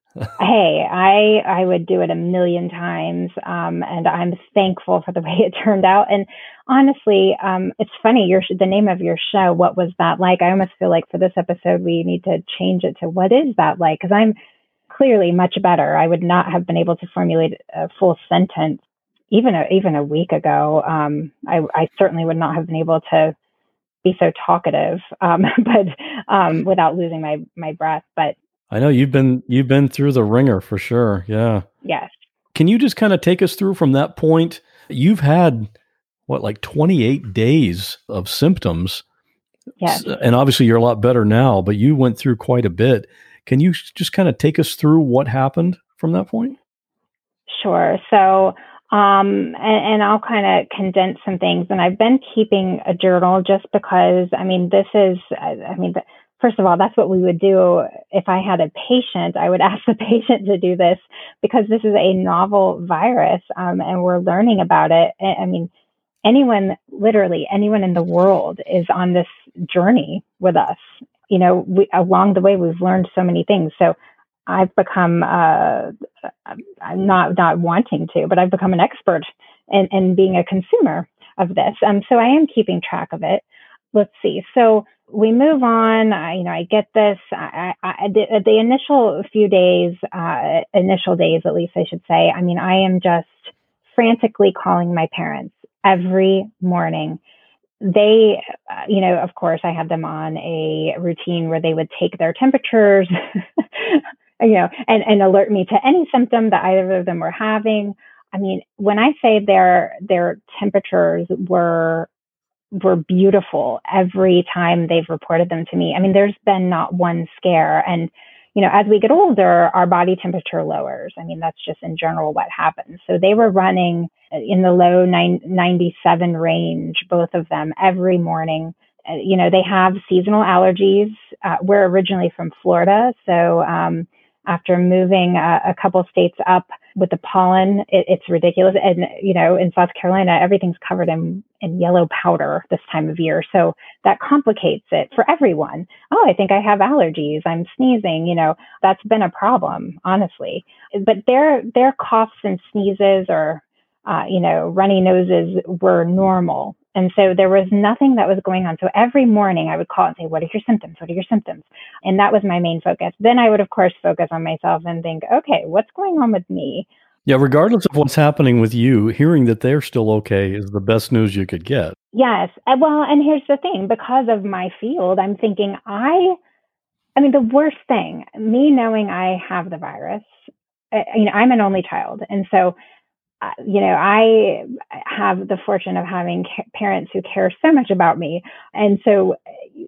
Hey, I I would do it a million times, um, and I'm thankful for the way it turned out. And honestly, um, it's funny. Your the name of your show, what was that like? I almost feel like for this episode we need to change it to what is that like? Because I'm clearly much better. I would not have been able to formulate a full sentence even a, even a week ago. Um, I, I certainly would not have been able to be so talkative, um, but um, without losing my my breath. But I know you've been you've been through the ringer for sure. Yeah. Yes. Can you just kind of take us through from that point? You've had what, like twenty-eight days of symptoms. Yes. And obviously you're a lot better now, but you went through quite a bit. Can you just kind of take us through what happened from that point? Sure. So, um, and, and I'll kind of condense some things. And I've been keeping a journal just because, I mean, this is, I mean, first of all, that's what we would do if I had a patient. I would ask the patient to do this because this is a novel virus, um, and we're learning about it. I mean, anyone, literally anyone in the world is on this journey with us. You know, we, along the way, we've learned so many things. So I've become, uh, I'm not not wanting to, but I've become an expert in, in being a consumer of this. Um, so I am keeping track of it. Let's see. So we move on. I, you know, I get this. I, I, the, the initial few days, uh, initial days, at least I should say. I mean, I am just frantically calling my parents every morning. They, uh, you know, of course, I had them on a routine where they would take their temperatures, you know, and, and alert me to any symptom that either of them were having. I mean, when I say their their temperatures were were beautiful every time they've reported them to me. I mean, there's been not one scare. And, you know, as we get older, our body temperature lowers. I mean, that's just in general what happens. So they were running in the low ninety-seven range, both of them, every morning. Uh, you know, they have seasonal allergies. Uh, we're originally from Florida. So um, after moving uh, a couple states up with the pollen, it, it's ridiculous. And, you know, in South Carolina, everything's covered in, in yellow powder this time of year. So that complicates it for everyone. Oh, I think I have allergies. I'm sneezing. You know, that's been a problem, honestly. But their, their coughs and sneezes or, uh, you know, runny noses were normal. And so there was nothing that was going on. So every morning I would call and say, what are your symptoms? What are your symptoms? And that was my main focus. Then I would, of course, focus on myself and think, okay, what's going on with me? Yeah, regardless of what's happening with you, hearing that they're still okay is the best news you could get. Yes. Well, and here's the thing, because of my field, I'm thinking I, I mean, the worst thing, me knowing I have the virus, I, you know, I'm an only child. And so Uh, you know, I have the fortune of having ca- parents who care so much about me. And so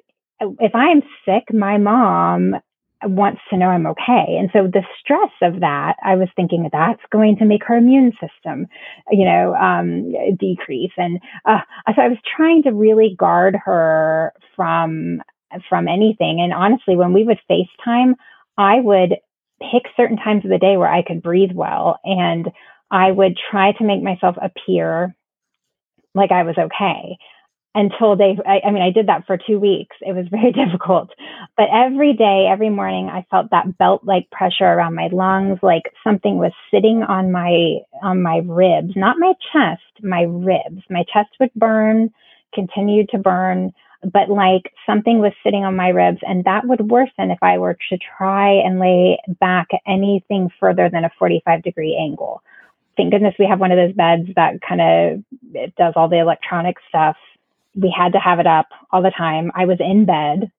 if I'm sick, my mom wants to know I'm okay. And so the stress of that, I was thinking that's going to make her immune system, you know, um, decrease. And uh, so I was trying to really guard her from, from anything. And honestly, when we would FaceTime, I would pick certain times of the day where I could breathe well. And I would try to make myself appear like I was okay until they, I, I mean, I did that for two weeks. It was very difficult, but every day, every morning, I felt that belt-like pressure around my lungs, like something was sitting on my, on my ribs, not my chest, my ribs. My chest would burn, continue to burn, but like something was sitting on my ribs, and that would worsen if I were to try and lay back anything further than a forty-five degree angle. Thank goodness we have one of those beds that kind of does all the electronic stuff. We had to have it up all the time. I was in bed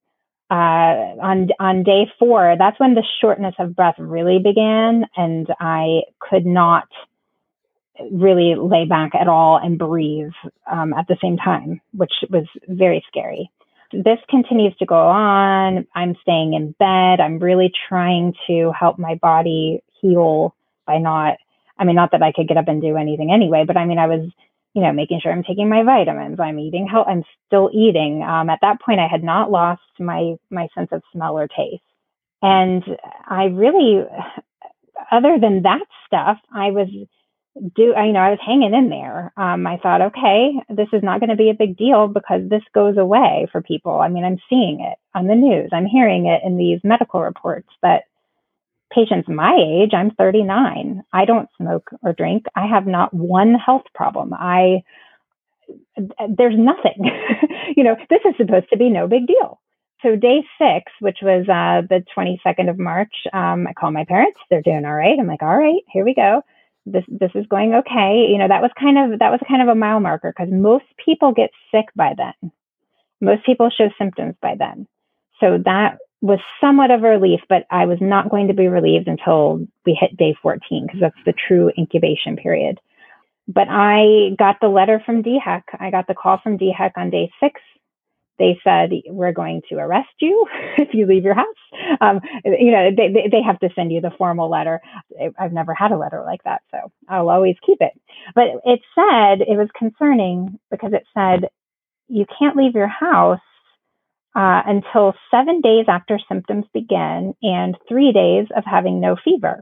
uh, on on day four, that's when the shortness of breath really began, and I could not really lay back at all and breathe um, at the same time, which was very scary. This continues to go on. I'm staying in bed. I'm really trying to help my body heal by not, I mean, not that I could get up and do anything anyway, but I mean, I was, you know, making sure I'm taking my vitamins. I'm eating, how I'm still eating. Um, at that point, I had not lost my, my sense of smell or taste. And I really, other than that stuff, I was do, you know, I was hanging in there. Um, I thought, okay, this is not going to be a big deal because this goes away for people. I mean, I'm seeing it on the news. I'm hearing it in these medical reports that patients my age, I'm thirty-nine. I don't smoke or drink. I have not one health problem. I, there's nothing, you know, this is supposed to be no big deal. So day six, which was uh, the twenty-second of March, um, I call my parents. They're doing all right. I'm like, all right, here we go. This this is going okay. You know, that was kind of that was kind of a mile marker because most people get sick by then. Most people show symptoms by then. So that was somewhat of a relief, but I was not going to be relieved until we hit day fourteen because that's the true incubation period. But I got the letter from D H E C. I got the call from D H E C on day six. They said, we're going to arrest you if you leave your house. Um, you know, they, they, they have to send you the formal letter. I've never had a letter like that, so I'll always keep it. But it said, it was concerning because it said, you can't leave your house uh, until seven days after symptoms begin and three days of having no fever.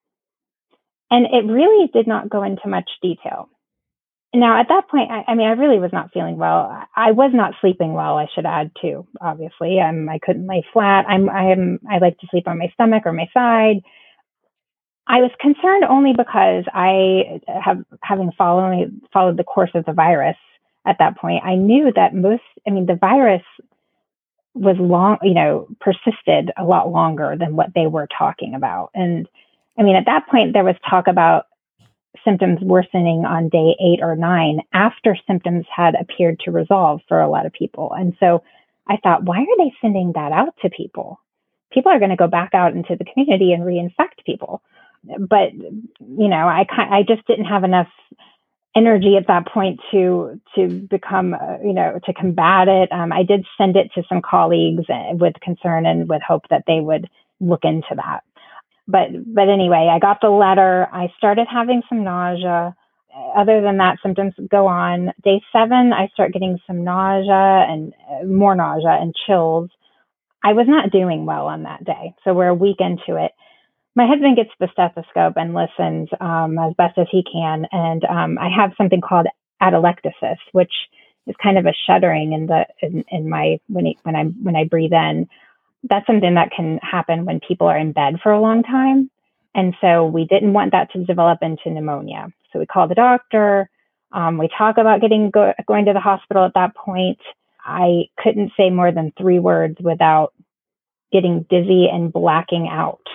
And it really did not go into much detail. Now, at that point, I, I mean, I really was not feeling well. I was not sleeping well, I should add, too, obviously. Um, I couldn't lay flat. I'm, I am, I like to sleep on my stomach or my side. I was concerned only because I have, having followed, followed the course of the virus at that point, I knew that most, I mean, the virus was long, you know, persisted a lot longer than what they were talking about. And I mean, at that point, there was talk about symptoms worsening on day eight or nine after symptoms had appeared to resolve for a lot of people. And so I thought, why are they sending that out to people? People are going to go back out into the community and reinfect people. But, you know, I I just didn't have enough energy at that point to to become, uh, you know, to combat it. Um, I did send it to some colleagues with concern and with hope that they would look into that. But but anyway, I got the letter. I started having some nausea. Other than that, symptoms go on. Day seven, I start getting some nausea and uh, more nausea and chills. I was not doing well on that day. So we're a week into it. My husband gets the stethoscope and listens um, as best as he can. And um, I have something called atelectasis, which is kind of a shuddering in the in, in my when he, when I when I breathe in. That's something that can happen when people are in bed for a long time. And so we didn't want that to develop into pneumonia. So we called the doctor. Um, we talk about getting go, going to the hospital at that point. I couldn't say more than three words without getting dizzy and blacking out.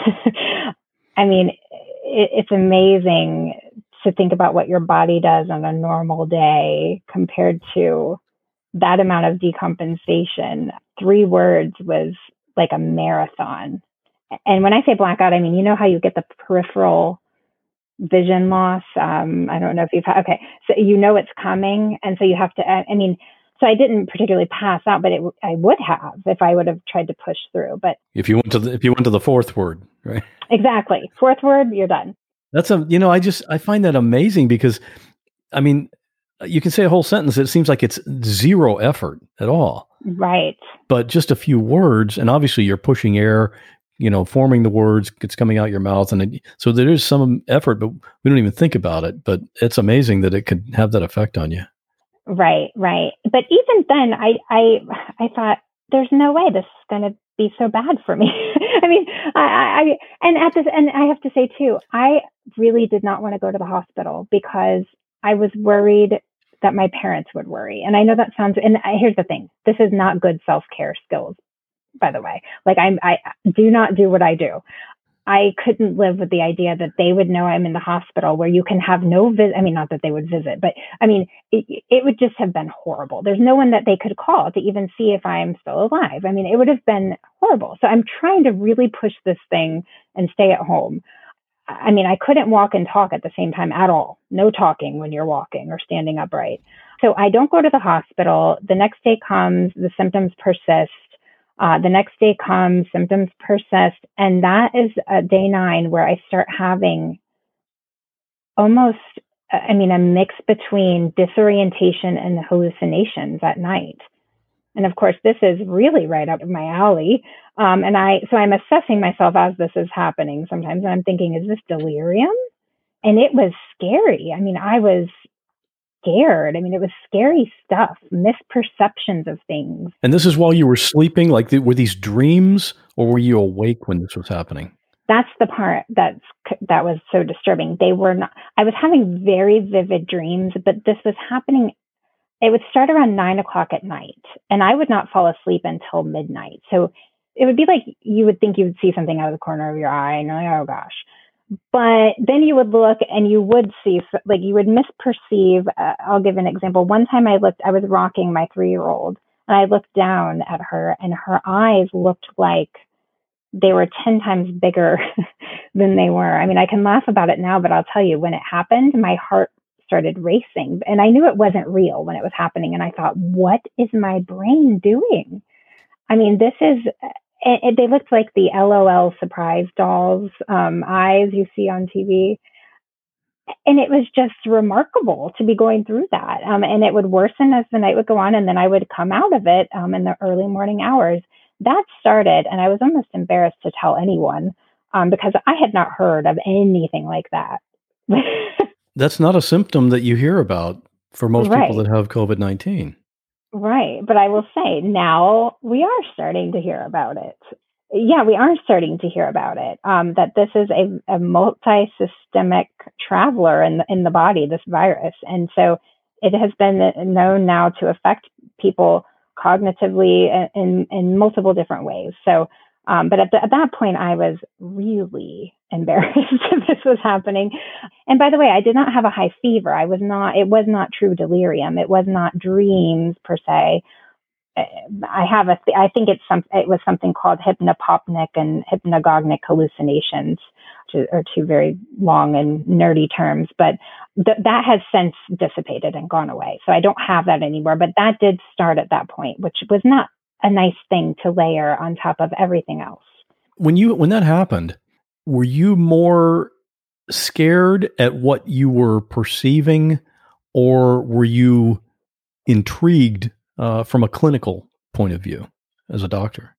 I mean, it, it's amazing to think about what your body does on a normal day compared to that amount of decompensation. Three words was like a marathon. And when I say blackout, I mean, you know how you get the peripheral vision loss? Um, I don't know if you've had, okay. So you know it's coming. And so you have to, I mean, so I didn't particularly pass out, but it, I would have if I would have tried to push through. But if you went to the, if you went to the fourth word, right? Exactly. Fourth word, you're done. That's a, you know, I just, I find that amazing because, I mean, you can say a whole sentence. It seems like it's zero effort at all. Right. But just a few words, and obviously you're pushing air, you know, forming the words, it's coming out your mouth. And it, so there is some effort, but we don't even think about it. But it's amazing that it could have that effect on you. Right, right. But even then, I, I, I thought, there's no way this is going to be so bad for me. I mean, I, I, and at this, and I have to say too, I really did not want to go to the hospital because I was worried that my parents would worry. And I know that sounds, and I, here's the thing, this is not good self-care skills, by the way. Like I'm, I do not do what I do. I couldn't live with the idea that they would know I'm in the hospital where you can have no visit. I mean, not that they would visit, but I mean, it, it would just have been horrible. There's no one that they could call to even see if I'm still alive. I mean, it would have been horrible. So I'm trying to really push this thing and stay at home. I mean, I couldn't walk and talk at the same time at all. No talking when you're walking or standing upright. So I don't go to the hospital. The next day comes, the symptoms persist. Uh, the next day comes, symptoms persist. And that is uh, day nine where I start having almost, I mean, a mix between disorientation and hallucinations at night. And of course, this is really right up my alley. Um, and I, so I'm assessing myself as this is happening sometimes. And I'm thinking, is this delirium? And it was scary. I mean, I was scared. I mean, it was scary stuff, misperceptions of things. And this is while you were sleeping? Like, were these dreams, or were you awake when this was happening? That's the part that's, that was so disturbing. They were not, I was having very vivid dreams, but this was happening. It would start around nine o'clock at night, and I would not fall asleep until midnight. So it would be like you would think you would see something out of the corner of your eye, and you're like, oh gosh. But then you would look and you would see, like you would misperceive. Uh, I'll give an example. One time I looked, I was rocking my three-year-old, and I looked down at her, and her eyes looked like they were ten times bigger than they were. I mean, I can laugh about it now, but I'll tell you, when it happened, my heart started racing, and I knew it wasn't real when it was happening. And I thought, what is my brain doing? I mean, this is, it, they looked like the L O L surprise dolls, um, eyes you see on T V. And it was just remarkable to be going through that. Um, and it would worsen as the night would go on. And then I would come out of it um, in the early morning hours. That started, and I was almost embarrassed to tell anyone um, because I had not heard of anything like that. That's not a symptom that you hear about for most right. people that have COVID nineteen. Right. But I will say now we are starting to hear about it. Yeah, we are starting to hear about it, um, that this is a, a multi-systemic traveler in the, in the body, this virus. And so it has been known now to affect people cognitively in, in multiple different ways. So, um, but at, the, at that point, I was really embarrassed that this was happening. And by the way, I did not have a high fever. I was not, it was not true delirium. It was not dreams per se. I have a, th- I think it's some, it was something called hypnopopnic and hypnagogic hallucinations, which are two very long and nerdy terms, but th- that has since dissipated and gone away. So I don't have that anymore, but that did start at that point, which was not a nice thing to layer on top of everything else. When you, when that happened, were you more scared at what you were perceiving, or were you intrigued Uh, from a clinical point of view as a doctor?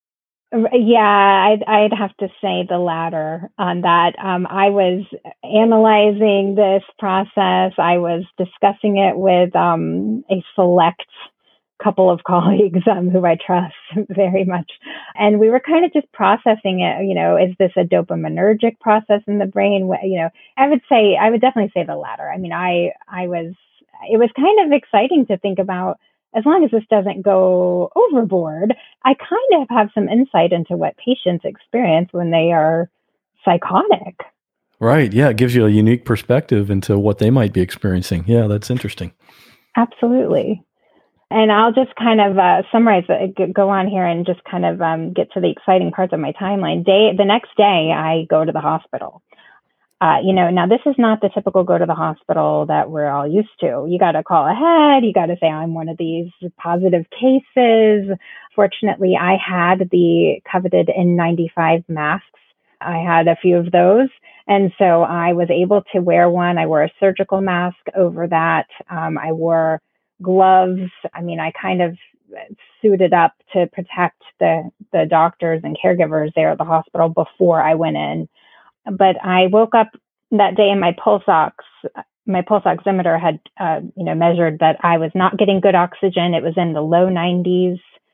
Yeah, I'd, I'd have to say the latter on that. Um, I was analyzing this process. I was discussing it with um, a select couple of colleagues um, who I trust very much. And we were kind of just processing it. You know, is this a dopaminergic process in the brain? You know, I would say, I would definitely say the latter. I mean, I, I was, it was kind of exciting to think about. As long as this doesn't go overboard, I kind of have some insight into what patients experience when they are psychotic. Right. Yeah. It gives you a unique perspective into what they might be experiencing. Yeah, that's interesting. Absolutely. And I'll just kind of uh, summarize, it, go on here and just kind of um, get to the exciting parts of my timeline. Day, the next day, I go to the hospital. Uh, you know, now this is not the typical go to the hospital that we're all used to. You got to call ahead. You got to say, I'm one of these positive cases. Fortunately, I had the coveted N ninety-five masks. I had a few of those. And so I was able to wear one. I wore a surgical mask over that. Um, I wore gloves. I mean, I kind of suited up to protect the, the doctors and caregivers there at the hospital before I went in. But I woke up that day and my pulse ox, my pulse oximeter had, uh, you know, measured that I was not getting good oxygen. It was in the low nineties.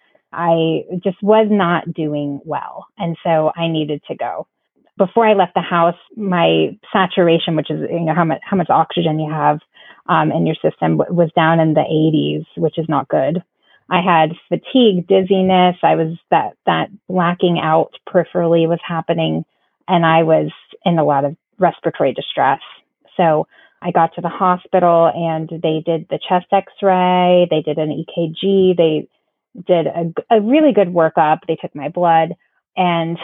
I just was not doing well. And so I needed to go. Before I left the house, my saturation, which is, you know, how much, how much oxygen you have um, in your system, was down in the eighties, which is not good. I had fatigue, dizziness. I was that, that blacking out peripherally was happening. and I was in a lot of respiratory distress. So I got to the hospital and they did the chest x-ray, they did an E K G, they did a, a really good workup. They took my blood and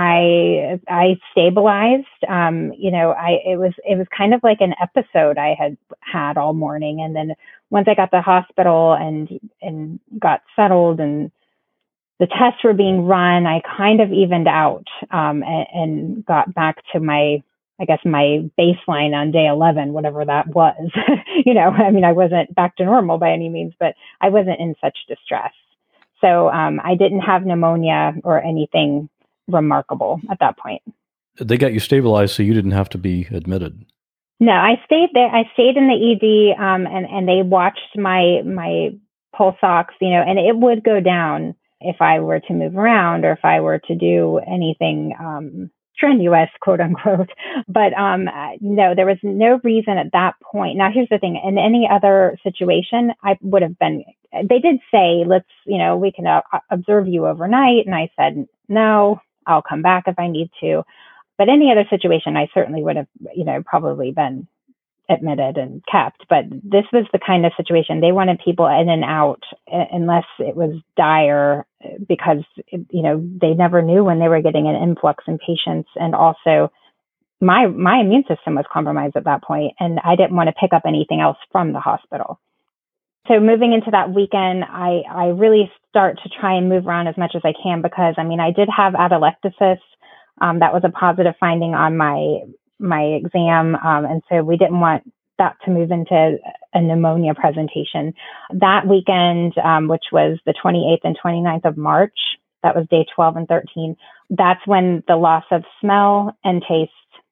I, I stabilized. Um, you know, I, it was, it was kind of like an episode I had had all morning. And then once I got to the hospital and, and got settled and the tests were being run, I kind of evened out, um, and, and got back to my, I guess, my baseline on day eleven, whatever that was. You know, I mean, I wasn't back to normal by any means, but I wasn't in such distress. So um, I didn't have pneumonia or anything remarkable at that point. They got you stabilized so you didn't have to be admitted. No, I stayed there. I stayed in the E D, um, and, and they watched my, my pulse ox, you know, and it would go down if I were to move around or if I were to do anything um, strenuous, quote unquote. But um, no, there was no reason at that point. Now, here's the thing. In any other situation, I would have been, they did say, let's, you know, we can uh, observe you overnight. And I said, no, I'll come back if I need to. But any other situation, I certainly would have, you know, probably been admitted and kept. But this was the kind of situation they wanted people in and out unless it was dire, because, you know, they never knew when they were getting an influx in patients. And also my, my immune system was compromised at that point, and I didn't want to pick up anything else from the hospital. So moving into that weekend, I, I really start to try and move around as much as I can, because I mean, I did have atelectasis. Um, that was a positive finding on my my exam. Um, and so we didn't want that to move into a pneumonia presentation. That weekend, um, which was the twenty-eighth and twenty-ninth of March, that was day twelve and thirteen. That's when the loss of smell and taste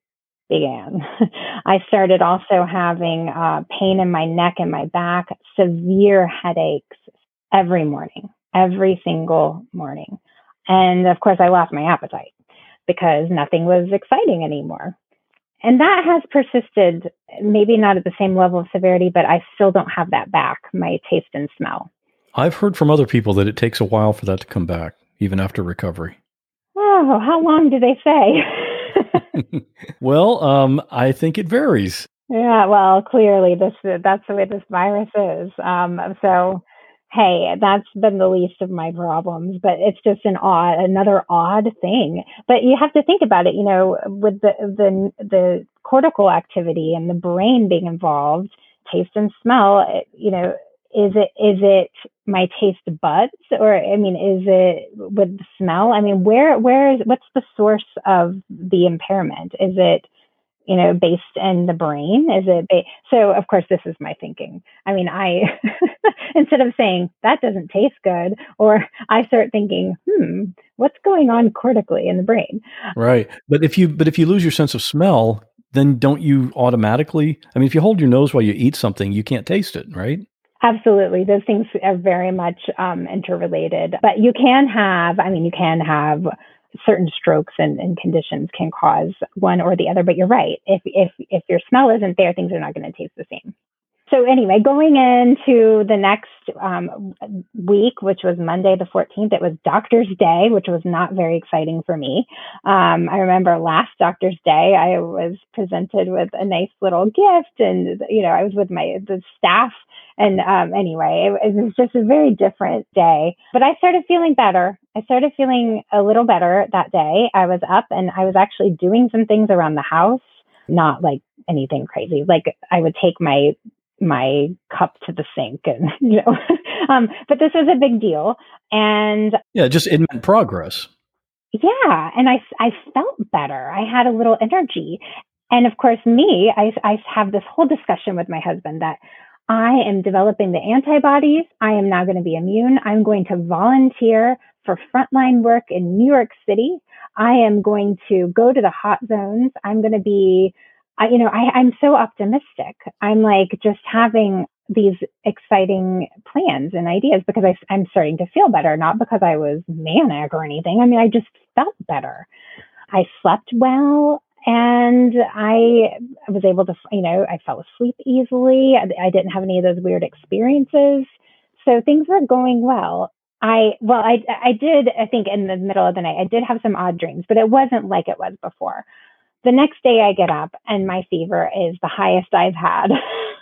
began. I started also having uh, pain in my neck and my back, severe headaches every morning, every single morning. And of course, I lost my appetite because nothing was exciting anymore. And that has persisted, maybe not at the same level of severity, but I still don't have that back, my taste and smell. I've heard from other people that it takes a while for that to come back, even after recovery. Oh, how long do they say? Well, um, I think it varies. Yeah, well, clearly this that's the way this virus is. Um, so, hey, that's been the least of my problems, but it's just an odd, another odd thing. But you have to think about it, you know, with the the the cortical activity and the brain being involved, taste and smell, you know, is it is it my taste buds, or I mean, is it with the smell? I mean, where where is what's the source of the impairment? Is it, you know, based in the brain? Is it ba- so? Of course, this is my thinking. I mean, I instead of saying that doesn't taste good, or I start thinking, hmm, what's going on cortically in the brain? Right, but if you but if you lose your sense of smell, then don't you automatically? I mean, if you hold your nose while you eat something, you can't taste it, right? Absolutely. Those things are very much um, interrelated. But you can have, I mean, you can have certain strokes and, and conditions can cause one or the other. But you're right. If if if your smell isn't there, things are not going to taste the same. So anyway, going into the next um, week, which was Monday the fourteenth, it was Doctor's Day, which was not very exciting for me. Um, I remember last Doctor's Day, I was presented with a nice little gift, and you know, I was with my the staff. And um, anyway, it, it was just a very different day. But I started feeling better. I started feeling a little better that day. I was up and I was actually doing some things around the house, not like anything crazy. Like I would take my my cup to the sink, and you know, um, but this was a big deal. And yeah, just it meant progress. Yeah, and I I felt better. I had a little energy, and of course, me, I I have this whole discussion with my husband that I am developing the antibodies. I am now going to be immune. I'm going to volunteer for frontline work in New York City. I am going to go to the hot zones. I'm going to be, I, you know, I, I'm so optimistic. I'm like just having these exciting plans and ideas because I, I'm starting to feel better, not because I was manic or anything. I mean, I just felt better. I slept well. And I was able to, you know, I fell asleep easily. I, I didn't have any of those weird experiences. So things were going well. I, well, I, I did, I think in the middle of the night, I did have some odd dreams, but it wasn't like it was before. The next day I get up and my fever is the highest I've had.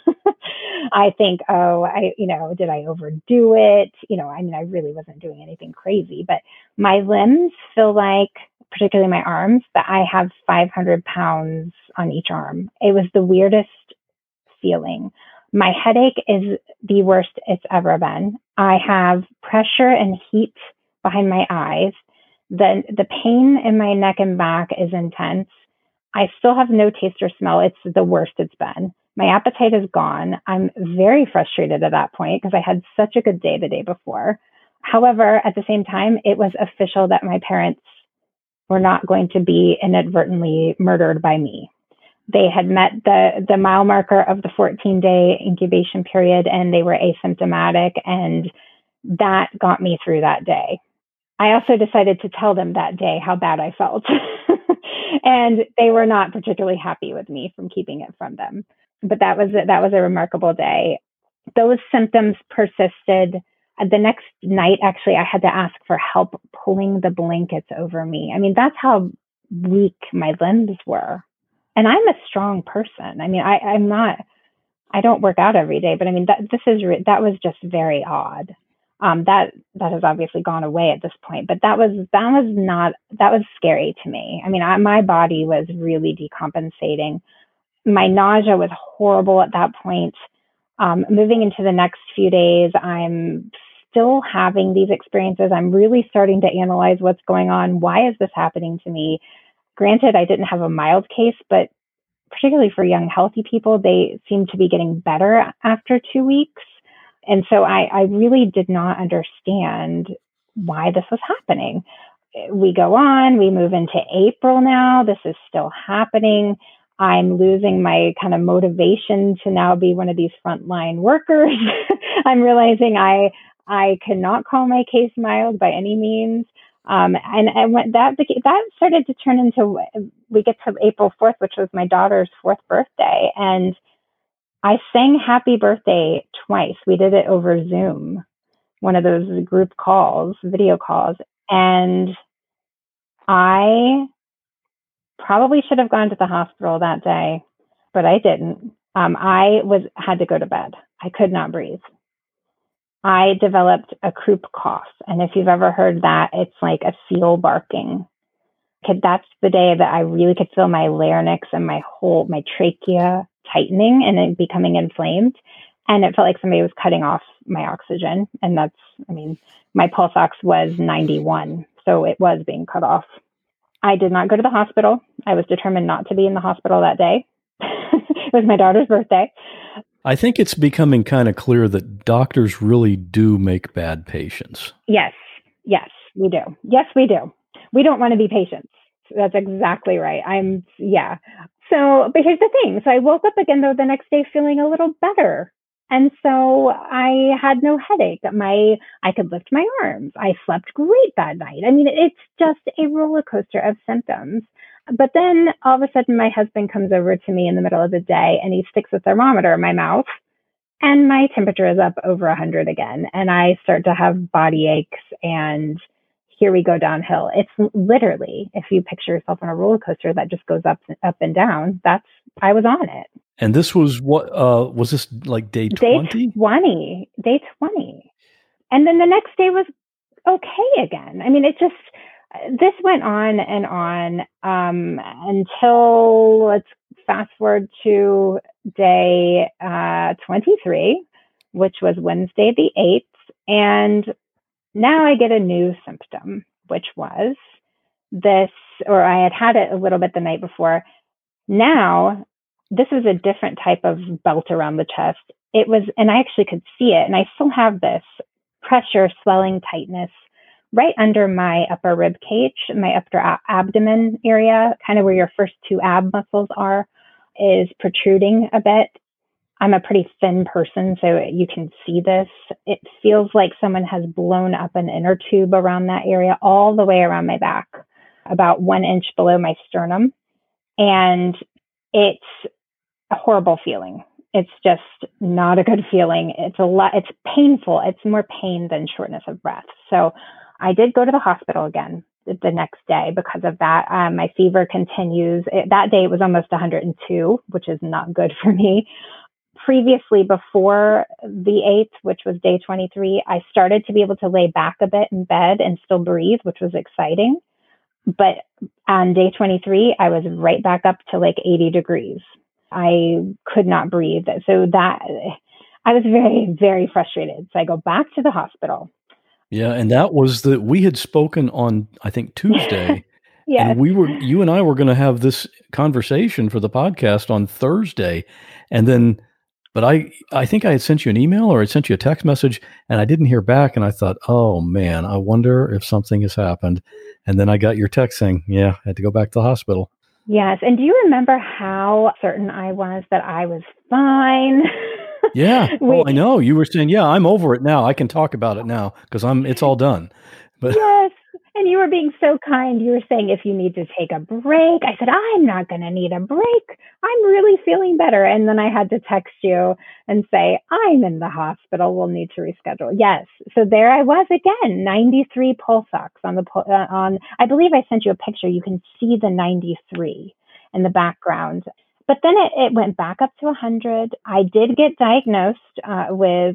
I think, oh, I, you know, did I overdo it? You know, I mean, I really wasn't doing anything crazy, but my limbs feel like, particularly my arms, that I have five hundred pounds on each arm. It was the weirdest feeling. My headache is the worst it's ever been. I have pressure and heat behind my eyes. The, the pain in my neck and back is intense. I still have no taste or smell. It's the worst it's been. My appetite is gone. I'm very frustrated at that point because I had such a good day the day before. However, at the same time, it was official that my parents were not going to be inadvertently murdered by me. They had met the, the mile marker of the fourteen-day incubation period, and they were asymptomatic, and that got me through that day. I also decided to tell them that day how bad I felt, and they were not particularly happy with me from keeping it from them. But that was that was a remarkable day. Those symptoms persisted. The next night, actually, I had to ask for help pulling the blankets over me. I mean, that's how weak my limbs were. And I'm a strong person. I mean, I, I'm not, I don't work out every day, but I mean, that, this is, that was just very odd. Um, that, that has obviously gone away at this point, but that was, that was not, that was scary to me. I mean, I, my body was really decompensating. My nausea was horrible at that point. Um, moving into the next few days, I'm still having these experiences. I'm really starting to analyze what's going on. Why is this happening to me? Granted, I didn't have a mild case, but particularly for young, healthy people, they seem to be getting better after two weeks. And so I, I really did not understand why this was happening. We go on, we move into April now. This is still happening. I'm losing my kind of motivation to now be one of these frontline workers. I'm realizing I I cannot call my case mild by any means. Um, and and when that that started to turn into, we get to April fourth, which was my daughter's fourth birthday, and I sang happy birthday twice. We did it over Zoom, one of those group calls, video calls, and I probably should have gone to the hospital that day, but I didn't. Um, I was had to go to bed. I could not breathe. I developed a croup cough. And if you've ever heard that, it's like a seal barking. That's the day that I really could feel my larynx and my whole, my trachea tightening and it becoming inflamed. And it felt like somebody was cutting off my oxygen. And that's, I mean, my pulse ox was ninety-one. So it was being cut off. I did not go to the hospital. I was determined not to be in the hospital that day. It was my daughter's birthday. I think it's becoming kind of clear that doctors really do make bad patients. Yes. Yes, we do. Yes, we do. We don't want to be patients. That's exactly right. I'm, yeah. So, but here's the thing. So I woke up again, though, the next day feeling a little better. And so I had no headache. My, I could lift my arms. I slept great that night. I mean, it's just a roller coaster of symptoms. But then all of a sudden, my husband comes over to me in the middle of the day and he sticks a thermometer in my mouth and my temperature is up over one hundred again. And I start to have body aches and here we go downhill. It's literally, if you picture yourself on a roller coaster that just goes up, up and down, that's, I was on it. And this was what, uh, was this like day twenty? Day twenty. Day twenty. And then the next day was okay again. I mean, it just, this went on and on um, until, let's fast forward to day uh, twenty-three, which was Wednesday the eighth. And now I get a new symptom, which was this, or I had had it a little bit the night before. Now, this is a different type of belt around the chest. It was, and I actually could see it, and I still have this pressure, swelling, tightness right under my upper rib cage, my upper a- abdomen area, kind of where your first two ab muscles are, is protruding a bit. I'm a pretty thin person, so you can see this. It feels like someone has blown up an inner tube around that area, all the way around my back, about one inch below my sternum. And it's a horrible feeling. it's just not a good feeling. It's a lot, it's painful. It's more pain than shortness of breath. So I did go to the hospital again the next day because of that. Um, my fever continues. It, that day it was almost one hundred two, which is not good for me. Previously, before the eighth, which was day twenty-three, I started to be able to lay back a bit in bed and still breathe, which was exciting. But on day twenty-three, I was right back up to like eighty degrees. I could not breathe. So that I was very, very frustrated. So I go back to the hospital. Yeah, and that was the we had spoken on, I think, Tuesday. Yes. And we were you and I were going to have this conversation for the podcast on Thursday. And then but I I think I had sent you an email or I sent you a text message and I didn't hear back, and I thought, "Oh man, I wonder if something has happened." And then I got your text saying, "Yeah, I had to go back to the hospital." Yes. And do you remember how certain I was that I was fine? Yeah. we, Oh, I know. You were saying, "Yeah, I'm over it now. I can talk about it now because I'm it's all done." But yes. And you were being so kind. You were saying if you need to take a break. I said, I'm not going to need a break. I'm really feeling better. And then I had to text you and say, I'm in the hospital. We'll need to reschedule. Yes. So there I was again, ninety-three pulse ox on the, uh, on, I believe I sent you a picture. You can see the ninety-three in the background. But then it, it went back up to one hundred. I did get diagnosed uh, with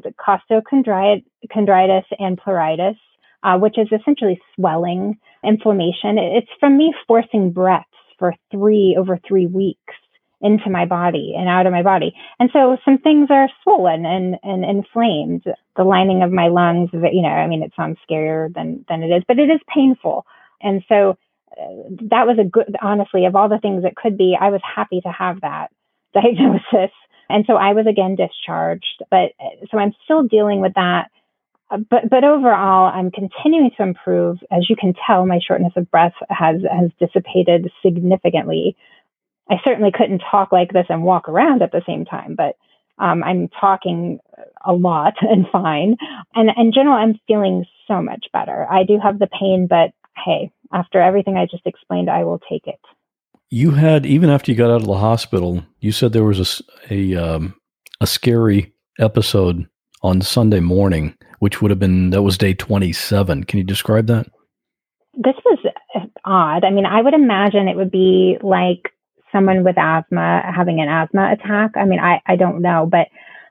costochondritis and pleuritis, uh, which is essentially swelling, inflammation. It's from me forcing breaths for three, over three weeks into my body and out of my body. And so some things are swollen and, and inflamed. The lining of my lungs, you know, I mean, it sounds scarier than, than it is, but it is painful. And so that was a good, honestly, of all the things it could be, I was happy to have that diagnosis. And so I was again discharged, but so I'm still dealing with that. But, but overall, I'm continuing to improve. As you can tell, my shortness of breath has, has dissipated significantly. I certainly couldn't talk like this and walk around at the same time, but um, I'm talking a lot and fine. And in general, I'm feeling so much better. I do have the pain, but hey, after everything I just explained, I will take it. You had, even after you got out of the hospital, you said there was a, a, um, a scary episode on Sunday morning, which would have been, that was day twenty-seven. Can you describe that? This was odd. I mean, I would imagine it would be like someone with asthma having an asthma attack. I mean, I, I don't know, but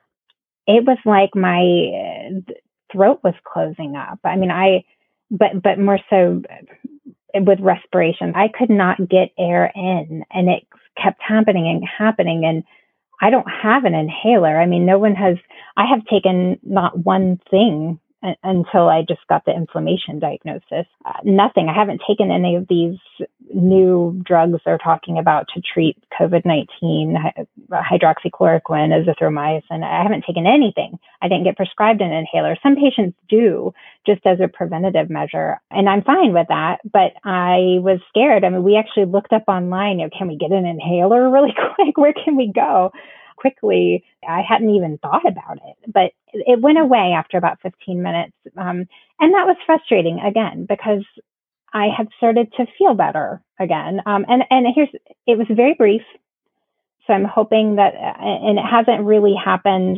it was like my throat was closing up. I mean, I, but, but more so with respiration, I could not get air in, and it kept happening and happening. And I don't have an inhaler. I mean, no one has, I have taken not one thing a- until I just got the inflammation diagnosis. Uh, nothing. I haven't taken any of these new drugs they're talking about to treat COVID nineteen, hy- hydroxychloroquine, azithromycin. I haven't taken anything. I didn't get prescribed an inhaler. Some patients do, just as a preventative measure. And I'm fine with that, but I was scared. I mean, we actually looked up online, you know, can we get an inhaler really quick? Where can we go? Quickly, I hadn't even thought about it, but it went away after about fifteen minutes. Um, and that was frustrating again, because I had started to feel better again. Um, and, and here's, it was very brief. So I'm hoping that, and it hasn't really happened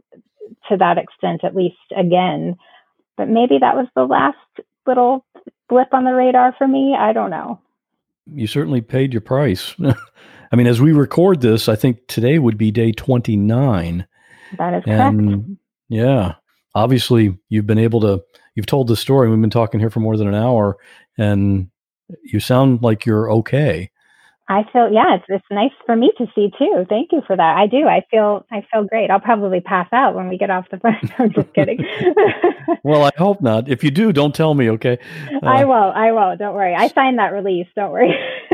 to that extent, at least again, but maybe that was the last little blip on the radar for me. I don't know. You certainly paid your price. I mean, as we record this, I think today would be day twenty-nine. That is and correct. Yeah, obviously you've been able to, you've told the story. We've been talking here for more than an hour, and you sound like you're okay. I feel, yeah, it's, it's nice for me to see too. Thank you for that. I do. I feel, I feel great. I'll probably pass out when we get off the phone. I'm just kidding. Well, I hope not. If you do, don't tell me. Okay. Uh, I won't. I won't. Don't worry. I signed that release. Don't worry.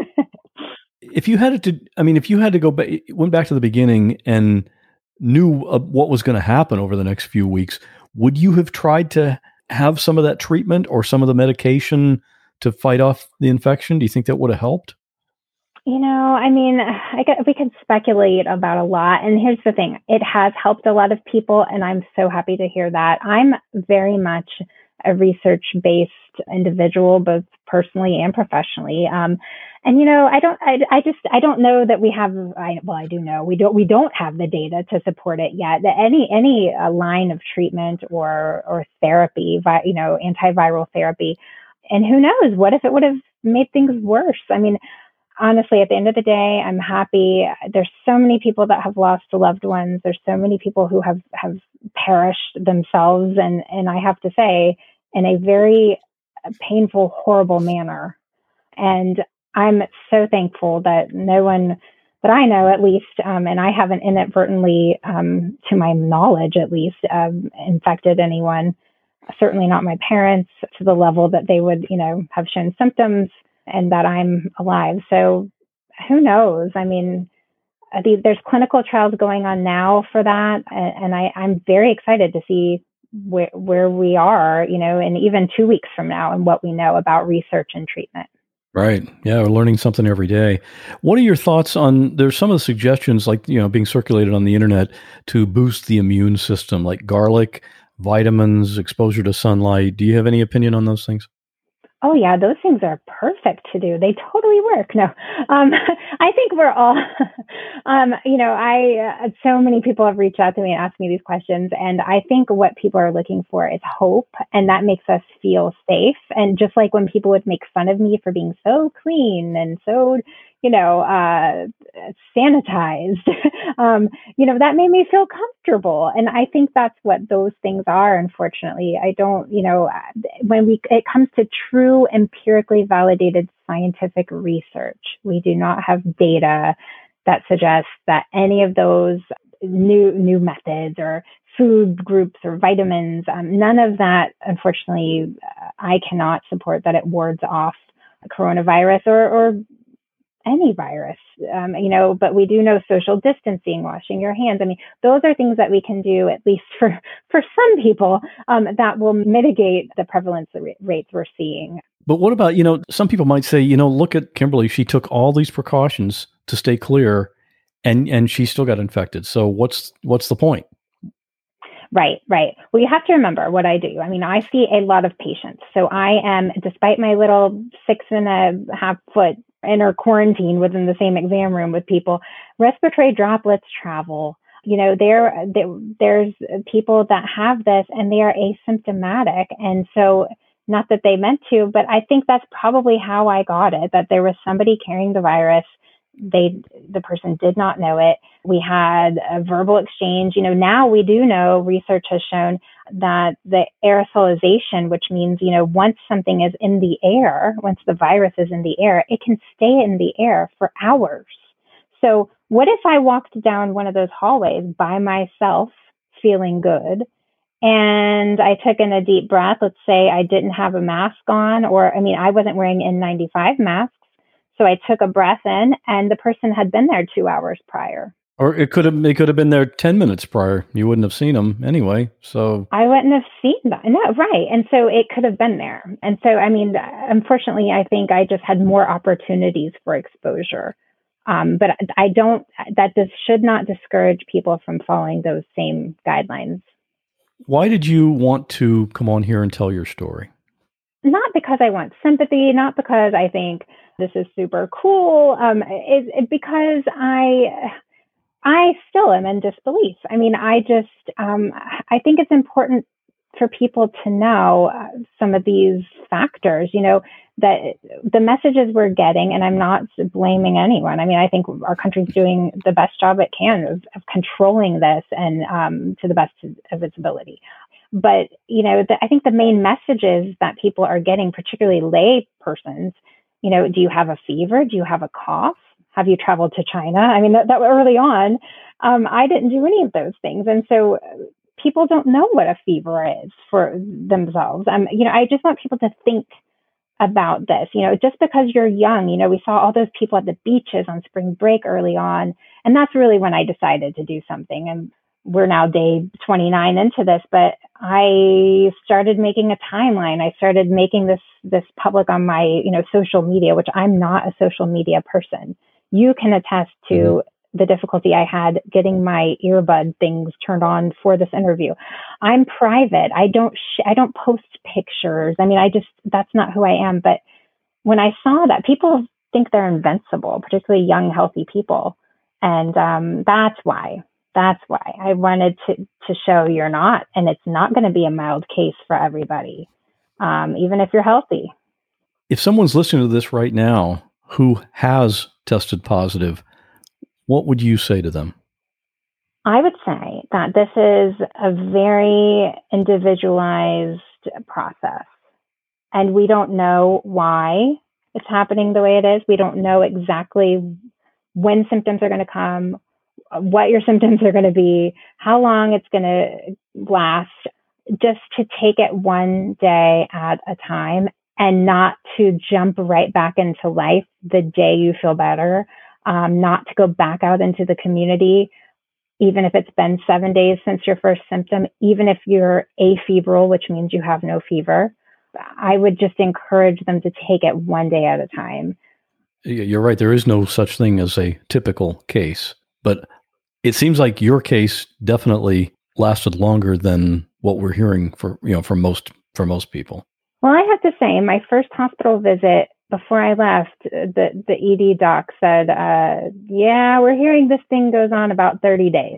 If you had to, I mean, if you had to go back, went back to the beginning and knew uh, what was going to happen over the next few weeks, would you have tried to have some of that treatment or some of the medication to fight off the infection? Do you think that would have helped? You know, I mean, I got, we could speculate about a lot. And here's the thing. It has helped a lot of people, and I'm so happy to hear that. I'm very much a research-based individual, both personally and professionally. Um, and you know, I don't, I, I just, I don't know that we have. I, well, I do know we don't, we don't have the data to support it yet. That any any uh, line of treatment or or therapy, vi- you know, antiviral therapy, and who knows, what if it would have made things worse? I mean, honestly, at the end of the day, I'm happy. There's so many people that have lost loved ones. There's so many people who have, have perished themselves. And, and I have to say, in a very painful, horrible manner. And I'm so thankful that no one that I know, at least, um, and I haven't inadvertently, um, to my knowledge, at least, um, infected anyone, certainly not my parents, to the level that they would, you know, have shown symptoms, and that I'm alive. So who knows? I mean, there's clinical trials going on now for that. And I, I'm very excited to see where, where we are, you know, and even two weeks from now and what we know about research and treatment. Right. Yeah, we're learning something every day. What are your thoughts on, there's some of the suggestions like, you know, being circulated on the internet to boost the immune system, like garlic, vitamins, exposure to sunlight. Do you have any opinion on those things? Oh yeah, those things are perfect to do. They totally work. No, um, I think we're all, um, you know, I, uh, so many people have reached out to me and asked me these questions. And I think what people are looking for is hope. And that makes us feel safe. And just like when people would make fun of me for being so clean and so, you know, uh, sanitized, um, you know, that made me feel comfortable. And I think that's what those things are. Unfortunately, I don't, you know, when we, it comes to true empirically validated scientific research, we do not have data that suggests that any of those new, new methods or food groups or vitamins, um, none of that, unfortunately, uh, I cannot support that it wards off coronavirus or, or any virus, um, you know, but we do know social distancing, washing your hands. I mean, those are things that we can do, at least for, for some people, um, that will mitigate the prevalence rates we're seeing. But what about, you know, some people might say, you know, look at Kimberly, she took all these precautions to stay clear and, and she still got infected. So what's, what's the point? Right, right. Well, you have to remember what I do. I mean, I see a lot of patients. So I am, despite my little six and a half foot inner quarantine within the same exam room with people, respiratory droplets travel. You know, there, there there's people that have this and they are asymptomatic. And so not that they meant to, but I think that's probably how I got it, that there was somebody carrying the virus. They, the person did not know it. We had a verbal exchange. You know, now we do know, research has shown that the aerosolization, which means, you know, once something is in the air, once the virus is in the air, it can stay in the air for hours. So what if I walked down one of those hallways by myself, feeling good, and I took in a deep breath? Let's say I didn't have a mask on, or, I mean, I wasn't wearing N ninety-five masks. So I took a breath in and the person had been there two hours prior. Or it could have, it could have been there ten minutes prior. You wouldn't have seen them anyway. So I wouldn't have seen that. No, right. And so it could have been there. And so, I mean, unfortunately, I think I just had more opportunities for exposure. Um, but I don't, that this should not discourage people from following those same guidelines. Why did you want to come on here and tell your story? Not because I want sympathy, not because I think this is super cool. Um, it, it, because I, I still am in disbelief. I mean, I just, um, I think it's important for people to know uh, some of these factors, you know, that the messages we're getting, and I'm not blaming anyone. I mean, I think our country's doing the best job it can of, of controlling this and um, to the best of its ability. But, you know, the, I think the main messages that people are getting, particularly lay persons, you know, do you have a fever? Do you have a cough? Have you traveled to China? I mean, that, that early on, um, I didn't do any of those things. And so people don't know what a fever is for themselves. Um, you know, I just want people to think about this. You know, just because you're young, you know, we saw all those people at the beaches on spring break early on. And that's really when I decided to do something. And we're now day twenty-nine into this, but I started making a timeline. I started making this, this public on my, you know, social media, which I'm not a social media person. You can attest to the difficulty I had getting my earbud things turned on for this interview. I'm private. I don't, sh- I don't post pictures. I mean, I just, that's not who I am. But when I saw that, people think they're invincible, particularly young, healthy people. And um, that's why, that's why I wanted to, to show you're not, and it's not going to be a mild case for everybody, um, even if you're healthy. If someone's listening to this right now who has tested positive, what would you say to them? I would say that this is a very individualized process, and we don't know why it's happening the way it is. We don't know exactly when symptoms are going to come, what your symptoms are going to be, how long it's going to last. Just to take it one day at a time and not to jump right back into life the day you feel better, um, not to go back out into the community, even if it's been seven days since your first symptom, even if you're afebrile, which means you have no fever. I would just encourage them to take it one day at a time. You're right. There is no such thing as a typical case, but it seems like your case definitely lasted longer than what we're hearing for, you know, for most, for most people. Well, I have to say, my first hospital visit before I left, the, the E D doc said, uh, yeah, we're hearing this thing goes on about thirty days.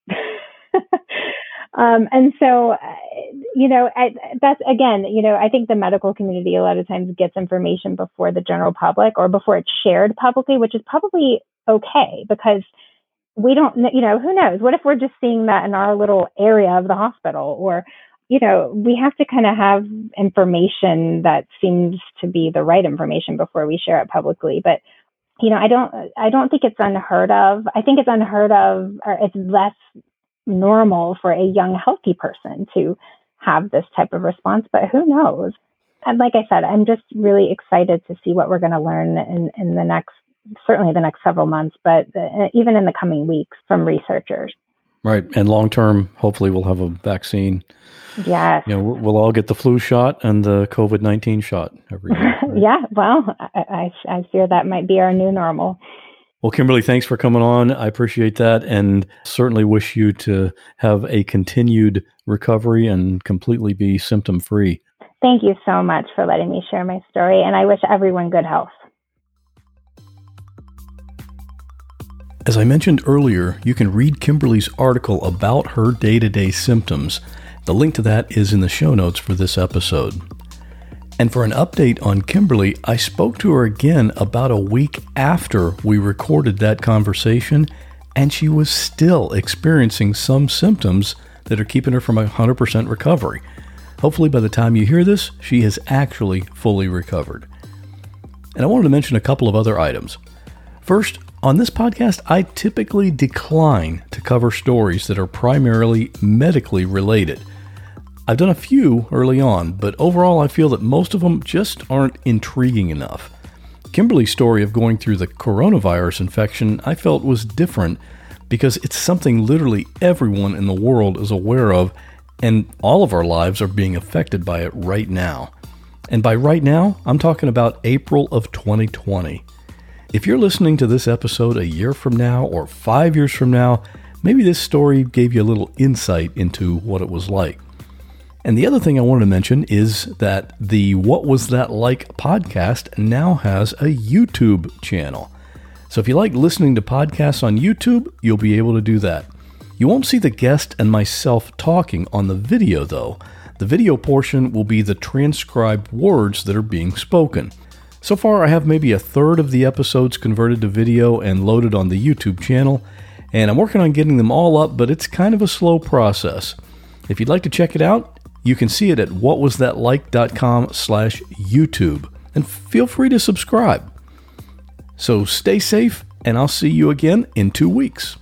um, and so, uh, you know, I, that's, again, you know, I think the medical community a lot of times gets information before the general public or before it's shared publicly, which is probably okay, because we don't, you know, who knows? What if we're just seeing that in our little area of the hospital? Or, you know, we have to kind of have information that seems to be the right information before we share it publicly. But, you know, I don't, I don't think it's unheard of. I think it's unheard of, or it's less normal for a young, healthy person to have this type of response, but who knows? And like I said, I'm just really excited to see what we're going to learn in, in the next, certainly the next several months, but even in the coming weeks from researchers. Right. And long term, hopefully we'll have a vaccine. Yes. You know, we'll all get the flu shot and the COVID nineteen shot every year. Right? Yeah. Well, I, I, I fear that might be our new normal. Well, Kimberly, thanks for coming on. I appreciate that, and certainly wish you to have a continued recovery and completely be symptom free. Thank you so much for letting me share my story, and I wish everyone good health. As I mentioned earlier, you can read Kimberly's article about her day-to-day symptoms. The link to that is in the show notes for this episode. And for an update on Kimberly, I spoke to her again about a week after we recorded that conversation, and she was still experiencing some symptoms that are keeping her from one hundred percent recovery. Hopefully by the time you hear this, she has actually fully recovered. And I wanted to mention a couple of other items. First, on this podcast, I typically decline to cover stories that are primarily medically related. I've done a few early on, but overall I feel that most of them just aren't intriguing enough. Kimberly's story of going through the coronavirus infection I felt was different because it's something literally everyone in the world is aware of, and all of our lives are being affected by it right now. And by right now, I'm talking about April of twenty twenty. If you're listening to this episode a year from now or five years from now, maybe this story gave you a little insight into what it was like. And the other thing I wanted to mention is that the What Was That Like podcast now has a YouTube channel. So if you like listening to podcasts on YouTube, you'll be able to do that. You won't see the guest and myself talking on the video though. The video portion will be the transcribed words that are being spoken. So far I have maybe a third of the episodes converted to video and loaded on the YouTube channel, and I'm working on getting them all up, but it's kind of a slow process. If you'd like to check it out, you can see it at whatwasthatlike.com slash YouTube, and feel free to subscribe. So stay safe, and I'll see you again in two weeks.